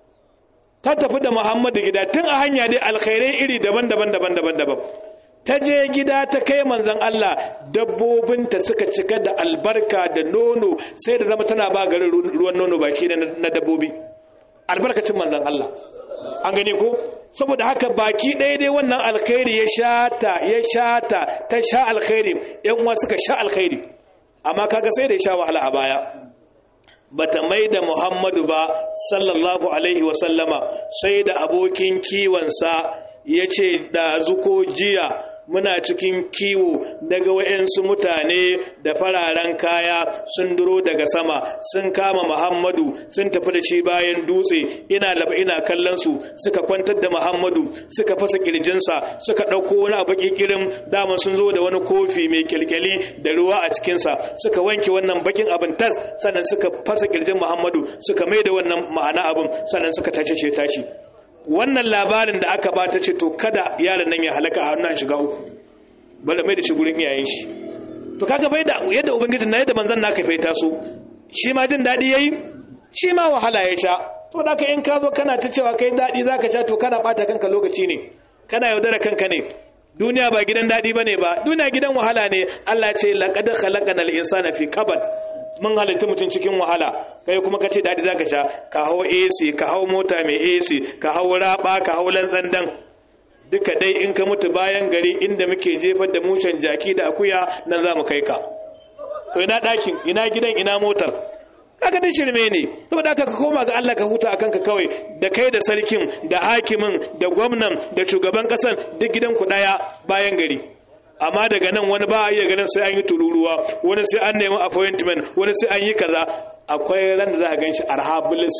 ta tafi da Muhammadu gida tun a hanya dai alkhairai iri daban-daban daban-daban daban ta je gida ta kai manzan Allah dabbobinta suka cika da albarka da nono sai da zama tana ba garin ruwan nono baki na dabbobi albarkacin manzan Allah an gani ko saboda haka baki ɗaya dai wannan alkhairi ya shata ya shata ta sha alkhairi yan uwa suka sha alkhairi amma kaga sai da ya sha wahala a baya bata mai da Muhammadu ba sallallahu alaihi wa sallama sai da abokin kiwonsa ya ce da zuko jiya muna cikin kiwo daga wayansu mutane da fararen kaya sun duro daga sama sun kama Muhammadu sun tafi da shi bayan dutse ina laba ina kallon su suka kwantar da Muhammadu suka fasa kirjinsa suka dauko wani abu kikirin dama sun zo da wani kofi mai kilkili da ruwa a cikin sa suka wanke wannan bakin abin tas sannan suka fasa kirjin Muhammadu suka maida wannan ma'ana abin sannan suka tace shi tashi wannan labarin da aka ba ta ce to kada yaron nan ya halaka a hannun shiga uku bala mai da shi gurin iyayen shi to kaga bai da yadda ubangiji na yadda manzon naka faita so shi ma jin dadi yayi shi ma wahala ya sha to da ka in ka zo kana ta cewa kai dadi zaka sha to kana bata kanka lokaci ne kana yaudara kanka ne duniya ba gidan dadi bane ba duniya gidan wahala ne Allah ya ce laqad khalaqanal insana fi kabad mun halitta mutum cikin wahala kai kuma kace dadi zaka sha ka hawo A C ka hawo mota mai A C ka hawo raba ka hawo lantsandan duka dai in ka mutu bayan gari inda muke jefar da mushen jaki da akuya nan za mu kai ka to ina dakin ina gidan ina motar kaga din shirme ne saboda haka ka koma ga Allah ka huta akan ka kawai da kai da sarkin da hakimin da gwamnan da shugaban kasan duk gidan ku daya bayan gari amma daga nan wani ba a iya ganin sai an yi tururuwa wani sai an nemi appointment wani sai an yi kaza akwai ran da za a ganshi arhabilis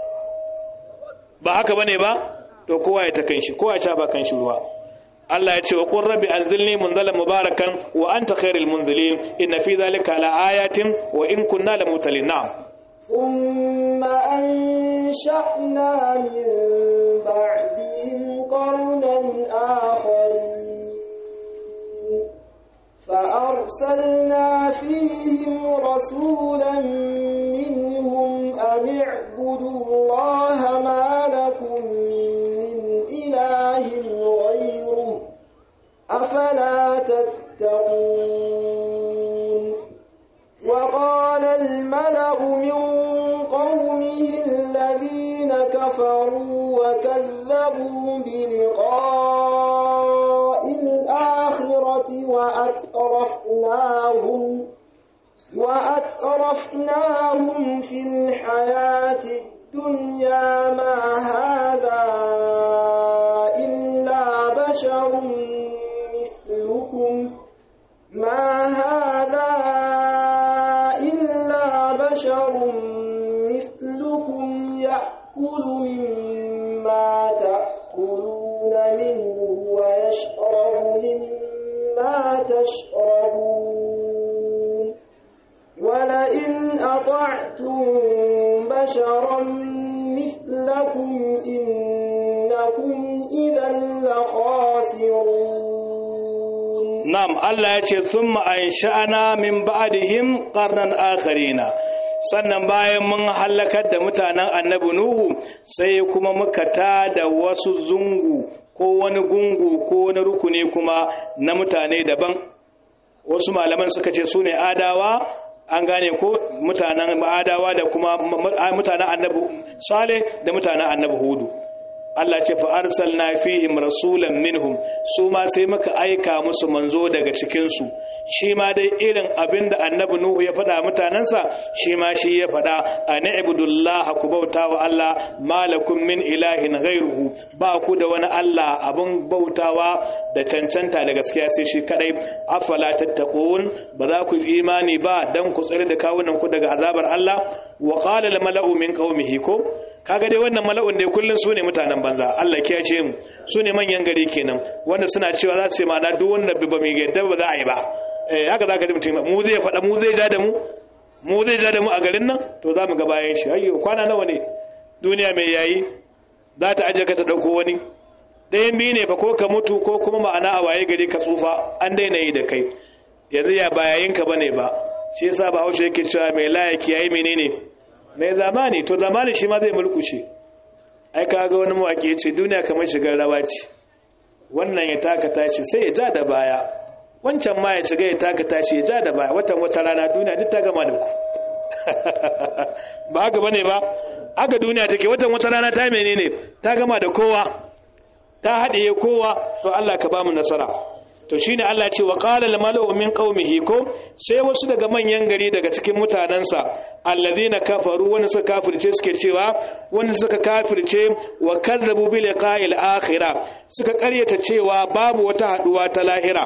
ba haka bane ba to kowa ya ta kanshi kowa ya sha ba kanshi ruwa Allah ya ce wa qur rabbi anzilni munzalan mubarakan wa anta khairul munzilin inna fi dhalika la ayatin wa in kunna la mutalin na'am thumma ansha'na min ba'dihim qarnan akharin فأرسلنا فيهم رسولا منهم أن اعبدوا الله ما لكم من إله غيره أفلا تتقون وقال الملأ من قومه الذين كفروا وكذبوا بلقاء الآخرة وأترفناهم وأترفناهم في الحياة الدنيا ما هذا إلا بشر مثلكم ما هذا إلا بشر مثلكم يأكل مما تأكلون منه ويشرب مما تشربون ولئن أطعتم بشرا مثلكم إنكم إذا لخاسرون نعم الله يقول ثم أنشأنا من بعدهم قرنا آخرين sannan bayan mun halakar da mutanen annabi Nuhu sai kuma muka tada wasu zungu ko wani gungu ko wani rukuni kuma na mutane daban wasu malaman suka ce su ne adawa an gane ko mutanen adawa da kuma mutanen annabi Saleh da mutanen annabi Hudu Allah ce fa arsalna fihim rasulan minhum su ma sai muka aika musu manzo daga cikin su shi ma dai irin abinda annabi Nuhu ya faɗa mutanansa shi ma shi ya faɗa an ibudullah ku bauta wa Allah malakum min ilahin ghairuhu ba ku da wani Allah abun bautawa da cancanta da gaskiya sai shi kadai afala tattaqun ba za ku imani ba dan ku tsare da kawunan ku daga azabar Allah wa qala al mala'u min qaumihi ko kaga dai wannan mala'un dai kullun su ne mutanen banza Allah ya ce mu su ne manyan gari kenan wanda suna cewa za su ce mana duk wanda ba mai yadda ba za a yi ba eh haka zaka ji mutum mu zai faɗa mu zai ja da mu mu zai ja da mu a garin nan to za mu ga bayan shi ayyo kwana nawa ne duniya mai yayi za ta aje ka ta dauko wani ɗayan biyu ne fa ko ka mutu ko kuma ma'ana a waye gari ka tsufa an daina yi da kai yanzu ya bayayinka bane ba shi yasa Bahaushe yake cewa mai layaki yayi menene mai zamani to zamani shi ma zai mulkushe ai kaga wani mawaki ya ce duniya kamar shigar rawa ce wannan ya taka tashi sai ya ja da baya wancan ma ya shiga ya taka tashi ya ja da baya watan wata rana duniya duk ta gama da ku ba haka bane ba aga duniya take watan wata rana ta menene ta gama da kowa ta haɗiye kowa to Allah ka ba mu nasara to shine Allah ce wa qala al mala'u min qaumihi ko sai wasu daga manyan gari daga cikin mutanansa allazina kafaru wanda suka kafirce suke cewa wanda suka kafirce wa kadzabu bi liqa'il akhirah suka ƙaryata cewa babu wata haduwa ta lahira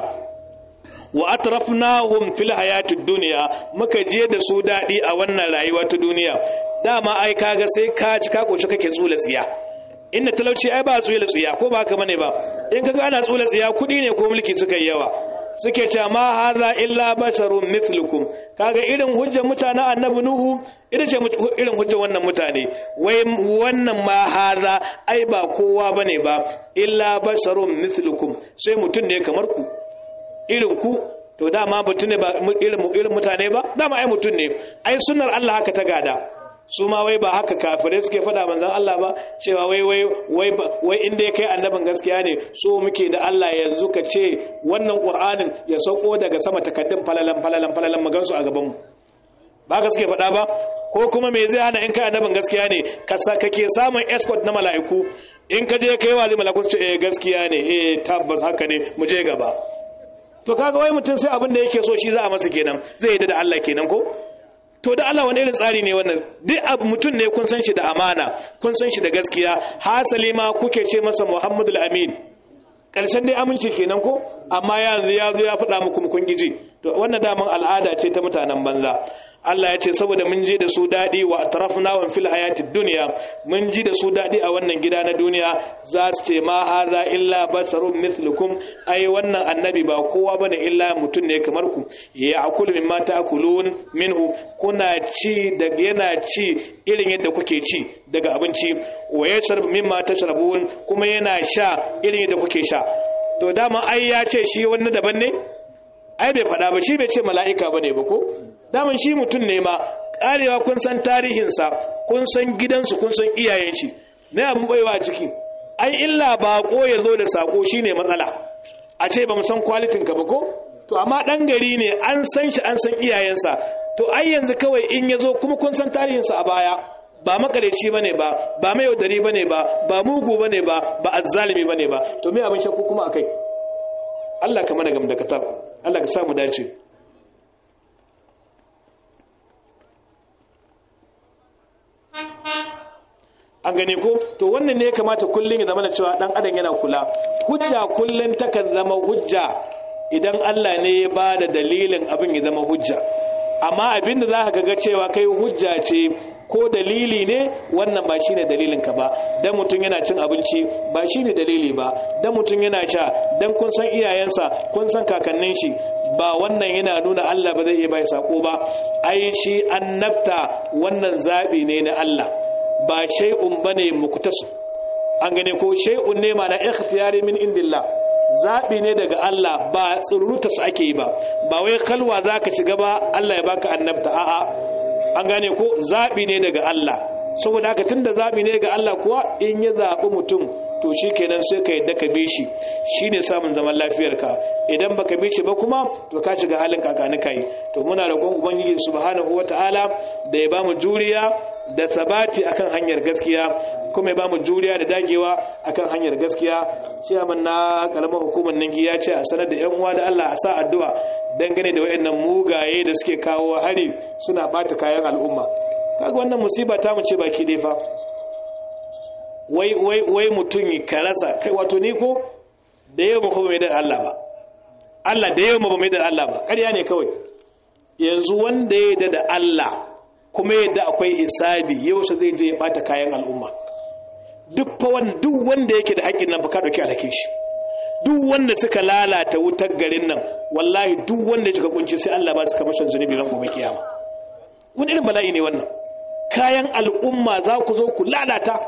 wa atrafnahum fil hayatid dunya muka je da su dadi a wannan rayuwa ta duniya dama ai kaga sai ka ci ka koci kake tsula tsiya inda talauci ai ba tsula tsiya ko ba haka bane ba in kaga ana tsula tsiya kudi ne ko mulki suka yi yawa suke cewa ma hadha illa basharun mithlukum kaga irin hujjar mutanen annabi nuhu irin ce irin hujjar wannan mutane wai wannan ma hadha ai ba kowa bane ba illa basharun mithlukum sai mutun ne kamar ku irin ku to dama mutun ne ba irin irin mutane ba dama ai mutun ne ai sunnar Allah haka ta gada su ma wai ba haka kafirai suke faɗa manzon Allah ba cewa wai wai wai wai inda ya kai annabin gaskiya ne so muke da Allah yanzu ka ce wannan Qur'anin ya sauko daga sama takaddun falalan falalan falalan magansu a gaban mu ba ka suke faɗa ba ko kuma me zai hana in kai annabin gaskiya ne ka kake samun escort na mala'iku in ka je kai wa zai mala'iku su ce eh gaskiya ne eh tabbas haka ne mu je gaba to kaga wai mutum sai abin da yake so shi za a masa kenan zai yi da Allah kenan ko to da Allah wani irin tsari ne wannan duk abu mutum ne kun san shi da amana kun san shi da gaskiya hasali ma kuke ce masa Muhammadul Amin karshen dai aminci kenan ko amma yanzu ya zo ya faɗa muku kun giji to wannan daman al'ada ce ta mutanen banza Allah ya ce saboda mun ji da su dadi wa atrafnahum fil hayatid dunya mun ji da su dadi a wannan gida na duniya za su ce ma hadha illa basarun mithlukum ai wannan annabi ba kowa bane illa mutun ne kamar ku ya'kulu mimma ta'kulun minhu kuna ci da yana ci irin yadda kuke ci daga abinci wa yashrab mimma tashrabun kuma yana sha irin yadda kuke sha to dama ai ya ce shi wannan daban ne ai bai faɗa ba shi bai ce mala'ika bane ba ko daman shi mutum ne ma karewa kun san tarihinsa kun san gidansu kun san iyayen shi ne abin baiwa a ciki ai illa bako ya zo da sako shine matsala a ce ba mu san kwalitin ka ba ko to amma dan gari ne an san shi an san iyayensa to ai yanzu kawai in ya zo kuma kun san tarihinsa a baya ba makareci bane ba ba mai yaudari bane ba ba mugu bane ba ba azzalimi bane ba to me abin shakku kuma akai Allah ka mana gamdakatar Allah ka samu dace an gane ko to wannan ne ya kamata kullun ya zama da cewa dan adam yana kula hujja kullun takan zama hujja idan Allah ne ya bada dalilin abin ya zama hujja amma abin da zaka ga cewa kai hujja ce ko dalili ne wannan ba shine dalilin ka ba dan mutun yana cin abinci ba shine dalili ba dan mutun yana sha dan kun san iyayensa kun san kakannin shi ba wannan yana nuna Allah ba zai iya bai sako ba ai shi annabta wannan zabi ne na Allah ba shay'un bane muktasu an gane ko shay'un ne ma na ikhtiyari min indillah zabi ne daga Allah ba tsururuta su ake yi ba ba wai kalwa zaka shiga ba Allah ya baka annabta a'a an gane ko zabi ne daga Allah saboda haka tunda zabi ne daga Allah kuwa in ya zabi mutum to shikenan sai ka yadda ka bi shi shine samun zaman lafiyarka idan baka bi shi ba kuma to ka shiga halin kakani kai to muna roƙon ubangiji subhanahu wataala da ya bamu juriya da sabati akan hanyar gaskiya kuma ya bamu juriya da dagewa akan hanyar gaskiya ciyaman na karamar hukumar Ningi ya ce a sanar da yan uwa da Allah a sa addu'a dangane da wayannan mugaye da suke kawo hari suna bata kayan al'umma kaga wannan musiba ta mu ce baki dai fa wai wai wai mutun ka rasa kai wato ni ko da yau ba kuma mai da Allah ba Allah da yau ba mai da Allah ba ƙarya ne kawai yanzu wanda ya da Allah kuma yadda akwai isabi yau sai zai je ya bata kayan al'umma duk fa wanda duk wanda yake da haƙƙin nan fa ka dauki alhakin shi duk wanda suka lalata wutar garin nan wallahi duk wanda ya shiga kunci sai Allah ba su kamashin zunubi ran gobe kiyama wani irin bala'i ne wannan kayan al'umma za ku zo ku lalata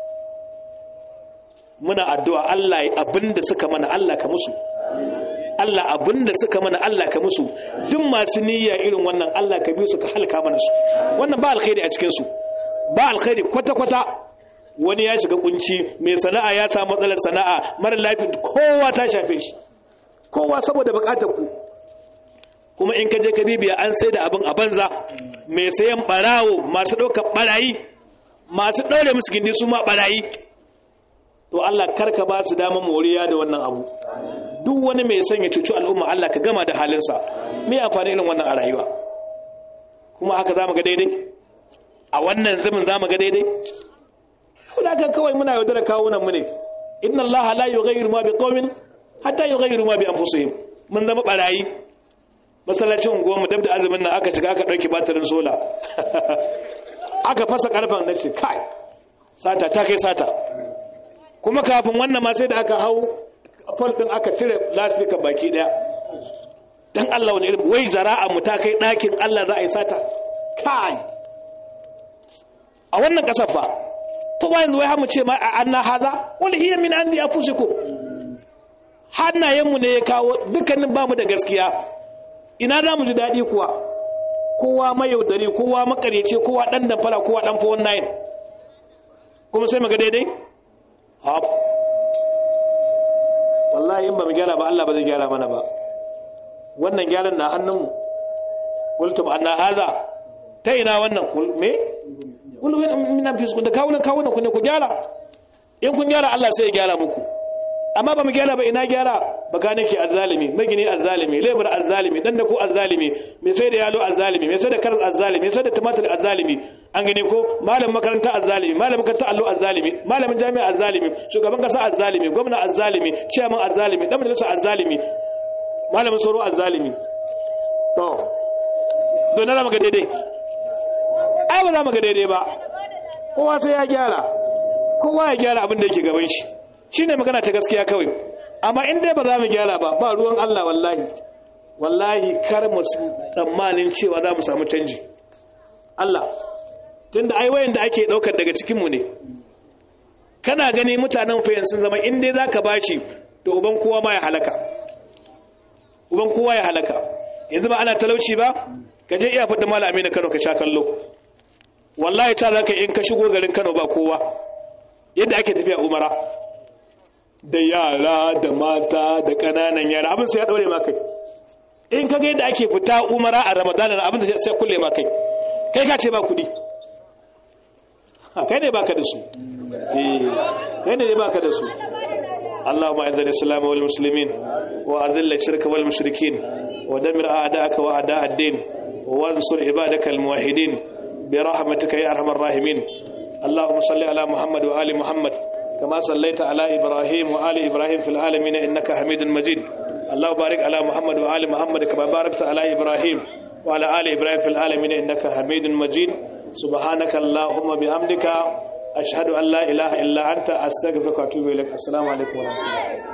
muna addu'a Allah abinda suka mana Allah ka musu Allah abinda suka mana Allah ka musu duk masu niyya irin wannan Allah ka bi su ka halaka mana su wannan ba alkhairi a cikin su ba alkhairi kwata kwata wani ya shiga kunci mai sana'a ya samu matsalar sana'a mara lafiya kowa ta shafe shi kowa saboda bukatar ku kuma in ka je ka bibiya an sai da abin a banza mai sayan barawo masu ɗaukar barayi masu ɗaure musu gindi su ma ɓarayi, to Allah karka ba su damar moriya da wannan abu. Duk wani mai sanya cucu al'umma Allah ka gama da halinsa. Me amfani irin wannan a rayuwa? Kuma haka za mu ga daidai? A wannan zamin za mu ga daidai? Kuma haka kawai muna yaudara kawunan mu ne. Inna Allah la yughayyiru ma biqawmin hatta yughayyiru ma bi anfusihim. Mun zama barayi. Masallacin unguwar mu dabda azumin nan aka shiga aka dauki batirin sola. Aka fasa karfan nace kai. Sata ta kai sata. Kuma kafin wannan ma sai da aka hau fol din aka cire lasfika baki daya. Dan Allah wani irin wai zara'a mu ta kai dakin Allah za a yi sata. Kai. A wannan kasar fa to ba yanzu wai har mu ce ma anna haza wal hiya min andi afusikum. Hannayen mu ne ya kawo dukkanin bamu da gaskiya. Ina za mu ji dadi kuwa? Kowa mayaudari, kowa makaryace, kowa dan damfara, kowa dan four one nine. Kuma sai mu ga daidai? Hop. Wallahi in ba mu gyara ba Allah ba zai gyara mana ba. Wannan gyaran na hannunmu. Qultum anna hadha ta ina wannan me kullu min anfusikum da kawunan kawunan ku ne ku gyara. In kun gyara Allah sai ya gyara muku. Amma ba mu gyara ba ina gyara baka nake azzalimi magini azzalimi lebur azzalimi dan da ku azzalimi me sai da yalo azzalimi me sai da karas azzalimi me sai da tumatir azzalimi an gane ko malam makaranta azzalimi malam makaranta allo azzalimi malamin jami'a azzalimi shugaban kasa azzalimi gwamna azzalimi chairman azzalimi dan majalisa azzalimi malamin tsaro azzalimi to don na maka daidai ai ba za mu ga daidai ba kowa sai ya gyara kowa ya gyara abin da yake gaban shi shine magana ta gaskiya kawai amma in dai ba za mu gyara ba ba ruwan Allah wallahi wallahi kar mu tsammanin cewa za mu samu canji Allah tunda ai wayan da ake daukar daga cikin mu ne kana gani mutanen fayin sun zama in dai zaka bashi to uban kowa ma ya halaka uban kowa ya halaka yanzu ba ana talauci ba ka je iya fadda malami na Kano ka sha kallo wallahi ta zaka in ka shigo garin Kano ba kowa yadda ake tafiya umara da yara da mata da kananan yara abin sai ya daure ma kai in kaga yadda ake fita umara a ramadana abin da sai kulle ma kai kai ka ce ba kudi kai ne baka da su eh kai ne baka da su اللهم اعز الاسلام والمسلمين واذل الشرك والمشركين ودمر اعداءك واعداء الدين وانصر عبادك الموحدين برحمتك يا ارحم الراحمين اللهم صل على محمد وآل محمد كما صليت على إبراهيم وآل إبراهيم في العالمين إنك حميد مجيد اللهم بارك على محمد وآل محمد كما باركت على إبراهيم وعلى آل إبراهيم في العالمين إنك حميد مجيد سبحانك اللهم بحمدك أشهد أن لا إله إلا أنت أستغفرك وأتوب إليك السلام عليكم ورحمة الله